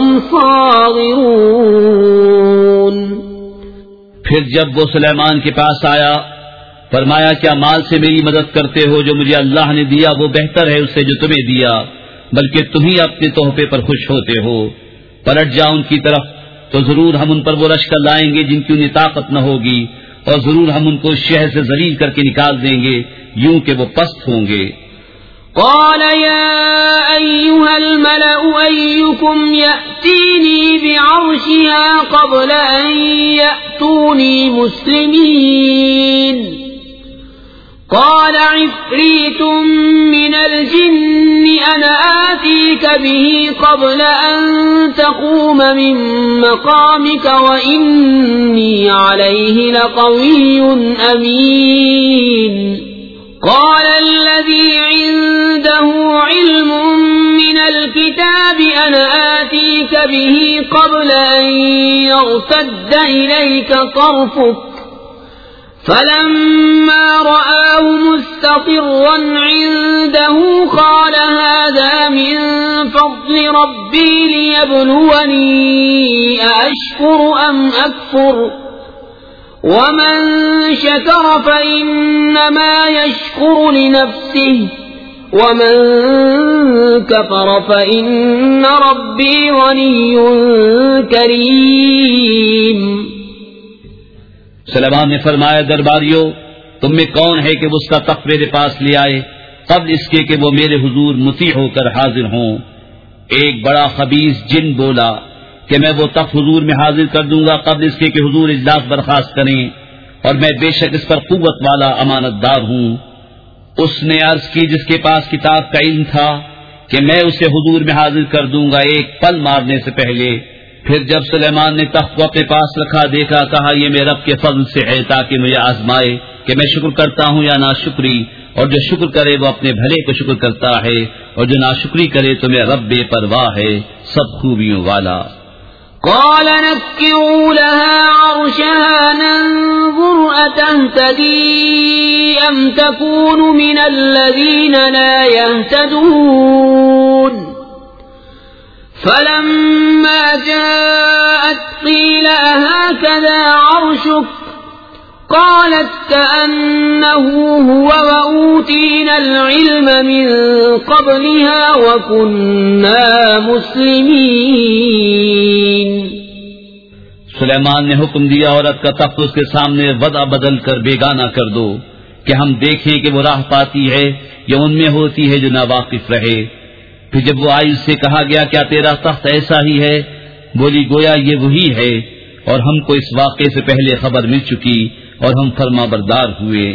صاغرون. پھر جب وہ سلیمان کے پاس آیا فرمایا کیا مال سے میری مدد کرتے ہو؟ جو مجھے اللہ نے دیا وہ بہتر ہے اس سے جو تمہیں دیا، بلکہ تم ہی اپنے تحفے پر خوش ہوتے ہو. پلٹ جا ان کی طرف تو ضرور ہم ان پر وہ لشکر لائیں گے جن کی انہیں طاقت نہ ہوگی، اور ضرور ہم ان کو اس شہر سے ذلیل کر کے نکال دیں گے یوں کہ وہ پست ہوں گے۔ قال يا أيها الملأ أيكم يأتيني بعرشها قبل أن يأتوني مسلمين قال عفريت من الجن أنا آتيك به قبل أن تقوم من مقامك وإني عليه لقوي أمين قال الذي عنده علم من الكتاب أنا آتيك به قبل أن يرتد إليك طرفك فلما رآه مستقرا عنده قال هذا من فضل ربي ليبلوني أأشكر أم أكفر ومن شكر فإنما يشكر لنفسه ومن كفر فإن ربي غني كريم۔ سلیمان نے فرمایا درباریو تم میں کون ہے کہ وہ اس کا تخت میرے پاس لے آئے قبل اس کے کہ وہ میرے حضور مطیع ہو کر حاضر ہوں۔ ایک بڑا خبیث جن بولا کہ میں وہ تخت حضور میں حاضر کر دوں گا قبل اس کے کہ حضور اجلاس برخاست کریں، اور میں بے شک اس پر قوت والا امانت دار ہوں۔ اس نے عرض کی جس کے پاس کتاب کا علم تھا کہ میں اسے حضور میں حاضر کر دوں گا ایک پل مارنے سے پہلے۔ پھر جب سلیمان نے تخت کو اپنے پاس رکھا دیکھا، کہا یہ میرے رب کے فضل سے ہے تاکہ مجھے آزمائے کہ میں شکر کرتا ہوں یا ناشکری، اور جو شکر کرے وہ اپنے بھلے کو شکر کرتا ہے، اور جو ناشکری کرے تو میرا رب بے پرواہ ہے سب خوبیوں والا۔ قال نكروا لها عرشها ننظر أتهتدي أم تكون من الذين لا يهتدون فلما جاءت قيل أهكذا عرشك قالت كأنه هو وأوتينا العلم من قبلها وكنا مسلمين۔ سلیمان نے حکم دیا عورت کا تخت اس کے سامنے وضع بدل کر بیگانہ کر دو کہ ہم دیکھیں کہ وہ راہ پاتی ہے یا ان میں ہوتی ہے جو ناواقف رہے۔ پھر جب وہ آئی اس سے کہا گیا کیا تیرا تخت ایسا ہی ہے؟ بولی گویا یہ وہی ہے، اور ہم کو اس واقعے سے پہلے خبر مل چکی اور ہم فرما بردار ہوئے۔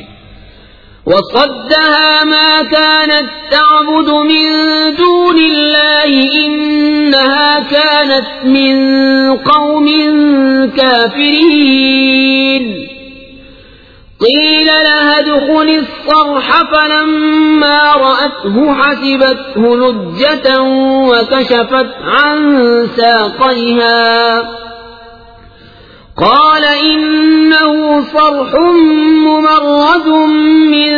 وصدها ما كانت تعبد من دون الله إنها كانت من قوم كافرين قيل لها ادخل الصرح فلما رأته حسبته لجة وكشفت عن ساقيها قال إنه صرح ممرد من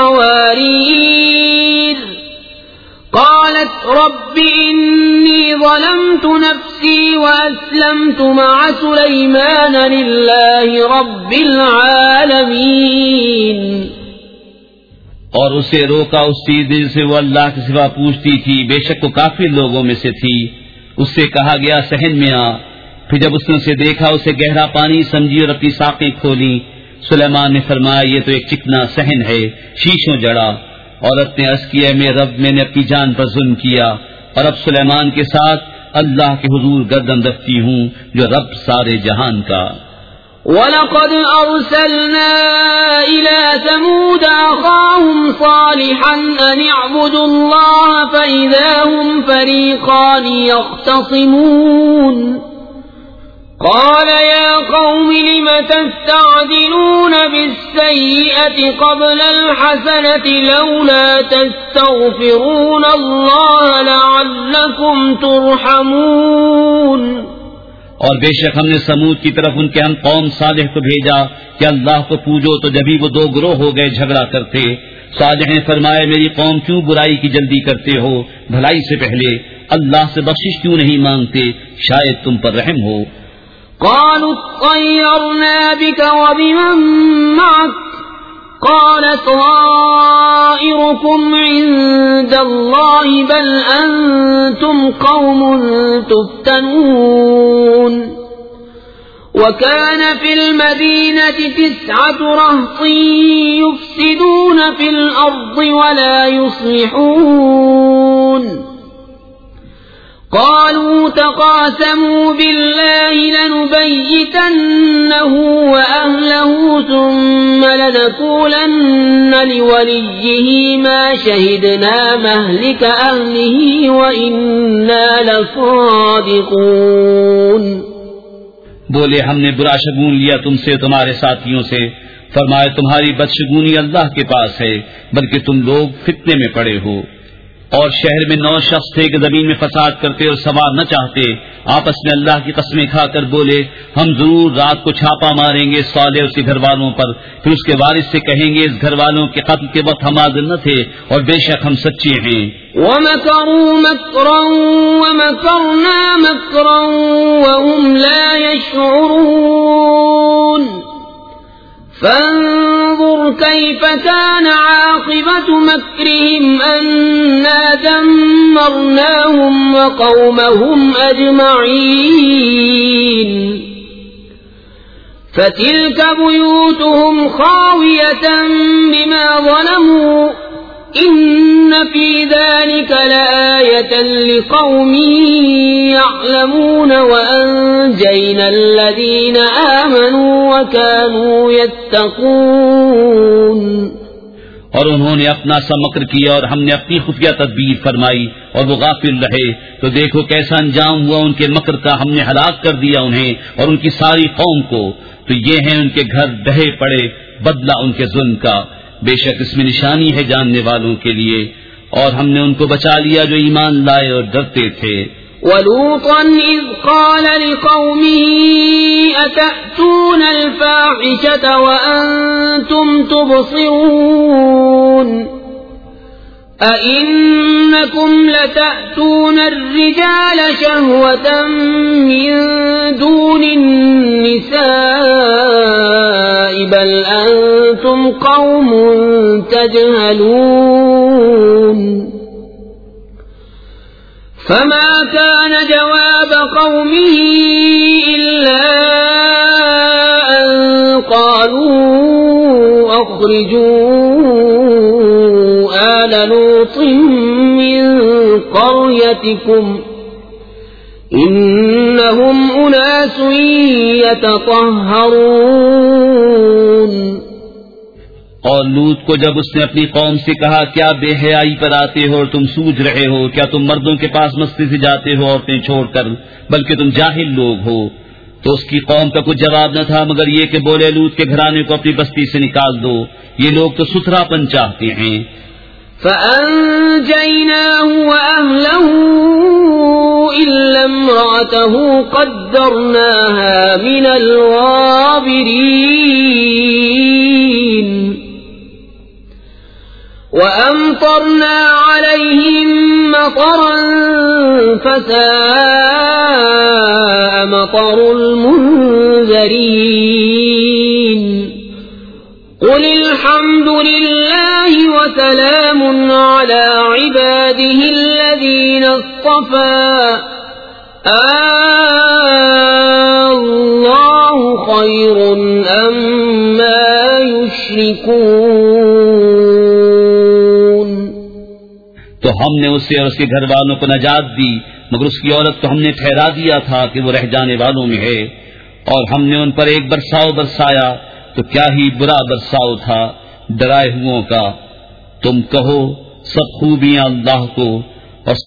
قوارير قالت رب إني ظلمت نفسي وأسلمت مع سليمان لله رب العالمين۔ اور اسے روکا اس چیز سے وہ اللہ کے سوا پوچھتی تھی، بے شک وہ کافر لوگوں میں سے تھی۔ اس سے کہا گیا صحن میں آ۔ پھر جب اس نے اسے دیکھا اسے گہرا پانی سمجھی اور اپنی ساقیں کھولی۔ سلیمان نے فرمایا یہ تو ایک چکنا صحن ہے شیشوں جڑا۔ عورت نے عرض کیا میں رب میں نے اپنی جان پر ظلم کیا، اور اب سلیمان کے ساتھ اللہ کے حضور گردن رکھتی ہوں جو رب سارے جہان کا۔ وَلَقَدْ أَرْسَلْنَا إِلَى ثَمُودَ أَخَاهُمْ صَالِحًا أَنِ اعْبُدُوا اللَّهَ فَإِذَا هُمْ فَرِيقَانِ يَخْتَصِمُونَ قال يا قوم لم تستعجلون بالسيئة قبل الحسنة لولا تستغفرون الله لعلكم ترحمون۔ اور بے شک ہم نے سمود کی طرف ان کے ہم قوم صالح کو بھیجا کہ اللہ کو پوجو، تو جبھی وہ دو گروہ ہو گئے جھگڑا کرتے۔ صالح نے فرمایا میری قوم کیوں برائی کی جلدی کرتے ہو، بھلائی سے پہلے اللہ سے بخشش کیوں نہیں مانگتے، شاید تم پر رحم ہو۔ قالوا اطيرنا بك وبمن معك قال طائركم عند الله بل أنتم قوم تفتنون وكان في المدينة تسعة رهط يفسدون في الأرض ولا يصلحون قالوا تقاسموا بالله لنبيتنه وأهله ثم لنقولن لوليه ما شهدنا مهلك أهله وإنا لصادقون. بولے ہم نے برا شگون لیا تم سے تمہارے ساتھیوں سے. فرمائے تمہاری بدشگونی اللہ کے پاس ہے بلکہ تم لوگ فتنے میں پڑے ہو. اور شہر میں نو شخص تھے کہ زمین میں فساد کرتے اور ثواب نہ چاہتے. آپس میں اللہ کی قسمیں کھا کر بولے ہم ضرور رات کو چھاپا ماریں گے صالح اس کے گھر والوں پر. پھر اس کے وارث سے کہیں گے اس گھر والوں کے قتل کے وقت ہم حاضر نہ تھے اور بے شک ہم سچے ہیں. وَمَكَرُوا مَكْرًا وَمَكَرْنَا مَكْرًا وَهُمْ لَا يَشْعُرُونَ فانظر كيف كان عاقبة مكرهم أنا دمرناهم وقومهم أجمعين فتلك بيوتهم خاوية بما ظلموا إن في ذلك لآية لقوم يعلمون وأنجينا الذين آمنوا وكانوا يتقون. اور انہوں نے اپنا سا مکر کیا اور ہم نے اپنی خفیہ تدبیر فرمائی اور وہ غافل رہے تو دیکھو کیسا انجام ہوا ان کے مکر کا. ہم نے ہلاک کر دیا انہیں اور ان کی ساری قوم کو. تو یہ ہیں ان کے گھر ڈھہے پڑے بدلہ ان کے ظلم کا. بے شک اس میں نشانی ہے جاننے والوں کے لیے. اور ہم نے ان کو بچا لیا جو ایمان لائے اور ڈرتے تھے. وَلُوطًا إِذْ قَالَ لِقَوْمِهِ أَتَأْتُونَ الْفَاحِشَةَ وَأَنْتُمْ تُبْصِرُونَ أَإِنَّكُمْ لَتَأْتُونَ الرِّجَالَ شَهْوَةً مِّن دُونِ النِّسَاءِ بَلْ أَنْتُمْ قَوْمٌ تَجْهَلُونَ. فما كان جواب قومه إلا أن قالوا أخرجوا آل لوط من قريتكم إنهم أناس يتطهرون. اور لوط کو جب اس نے اپنی قوم سے کہا کیا بے حیائی پر آتے ہو اور تم سوچ رہے ہو؟ کیا تم مردوں کے پاس مستی سے جاتے ہو عورتیں چھوڑ کر؟ بلکہ تم جاہل لوگ ہو. تو اس کی قوم کا کچھ جواب نہ تھا مگر یہ کہ بولے لوط کے گھرانے کو اپنی بستی سے نکال دو، یہ لوگ تو ستھرا پن چاہتے ہیں. فَأَنْجَيْنَاهُ وَأَهْلَهُ إِلَّا امْرَأَتَهُ قَدَّرْنَاهَا مِنَ الْغَابِرِينَ. وَأَمْطَرْنَا عَلَيْهِمْ مَطَرًا فَسَاءَ مَطَرُ الْمُنذَرِينَ. قُلِ الْحَمْدُ لِلَّهِ وَسَلَامٌ عَلَى عِبَادِهِ الَّذِينَ اصْطَفَى اللَّهُ خَيْرٌ أَمَّا يُشْرِكُونَ. تو ہم نے اسے اور اس کے گھر والوں کو نجات دی مگر اس کی عورت کو ہم نے ٹھہرا دیا تھا کہ وہ رہ جانے والوں میں ہے. اور ہم نے ان پر ایک برساؤ برسایا تو کیا ہی برا برساؤ تھا ڈرائے ہوئوں کا. تم کہو سب خوبیاں اللہ کو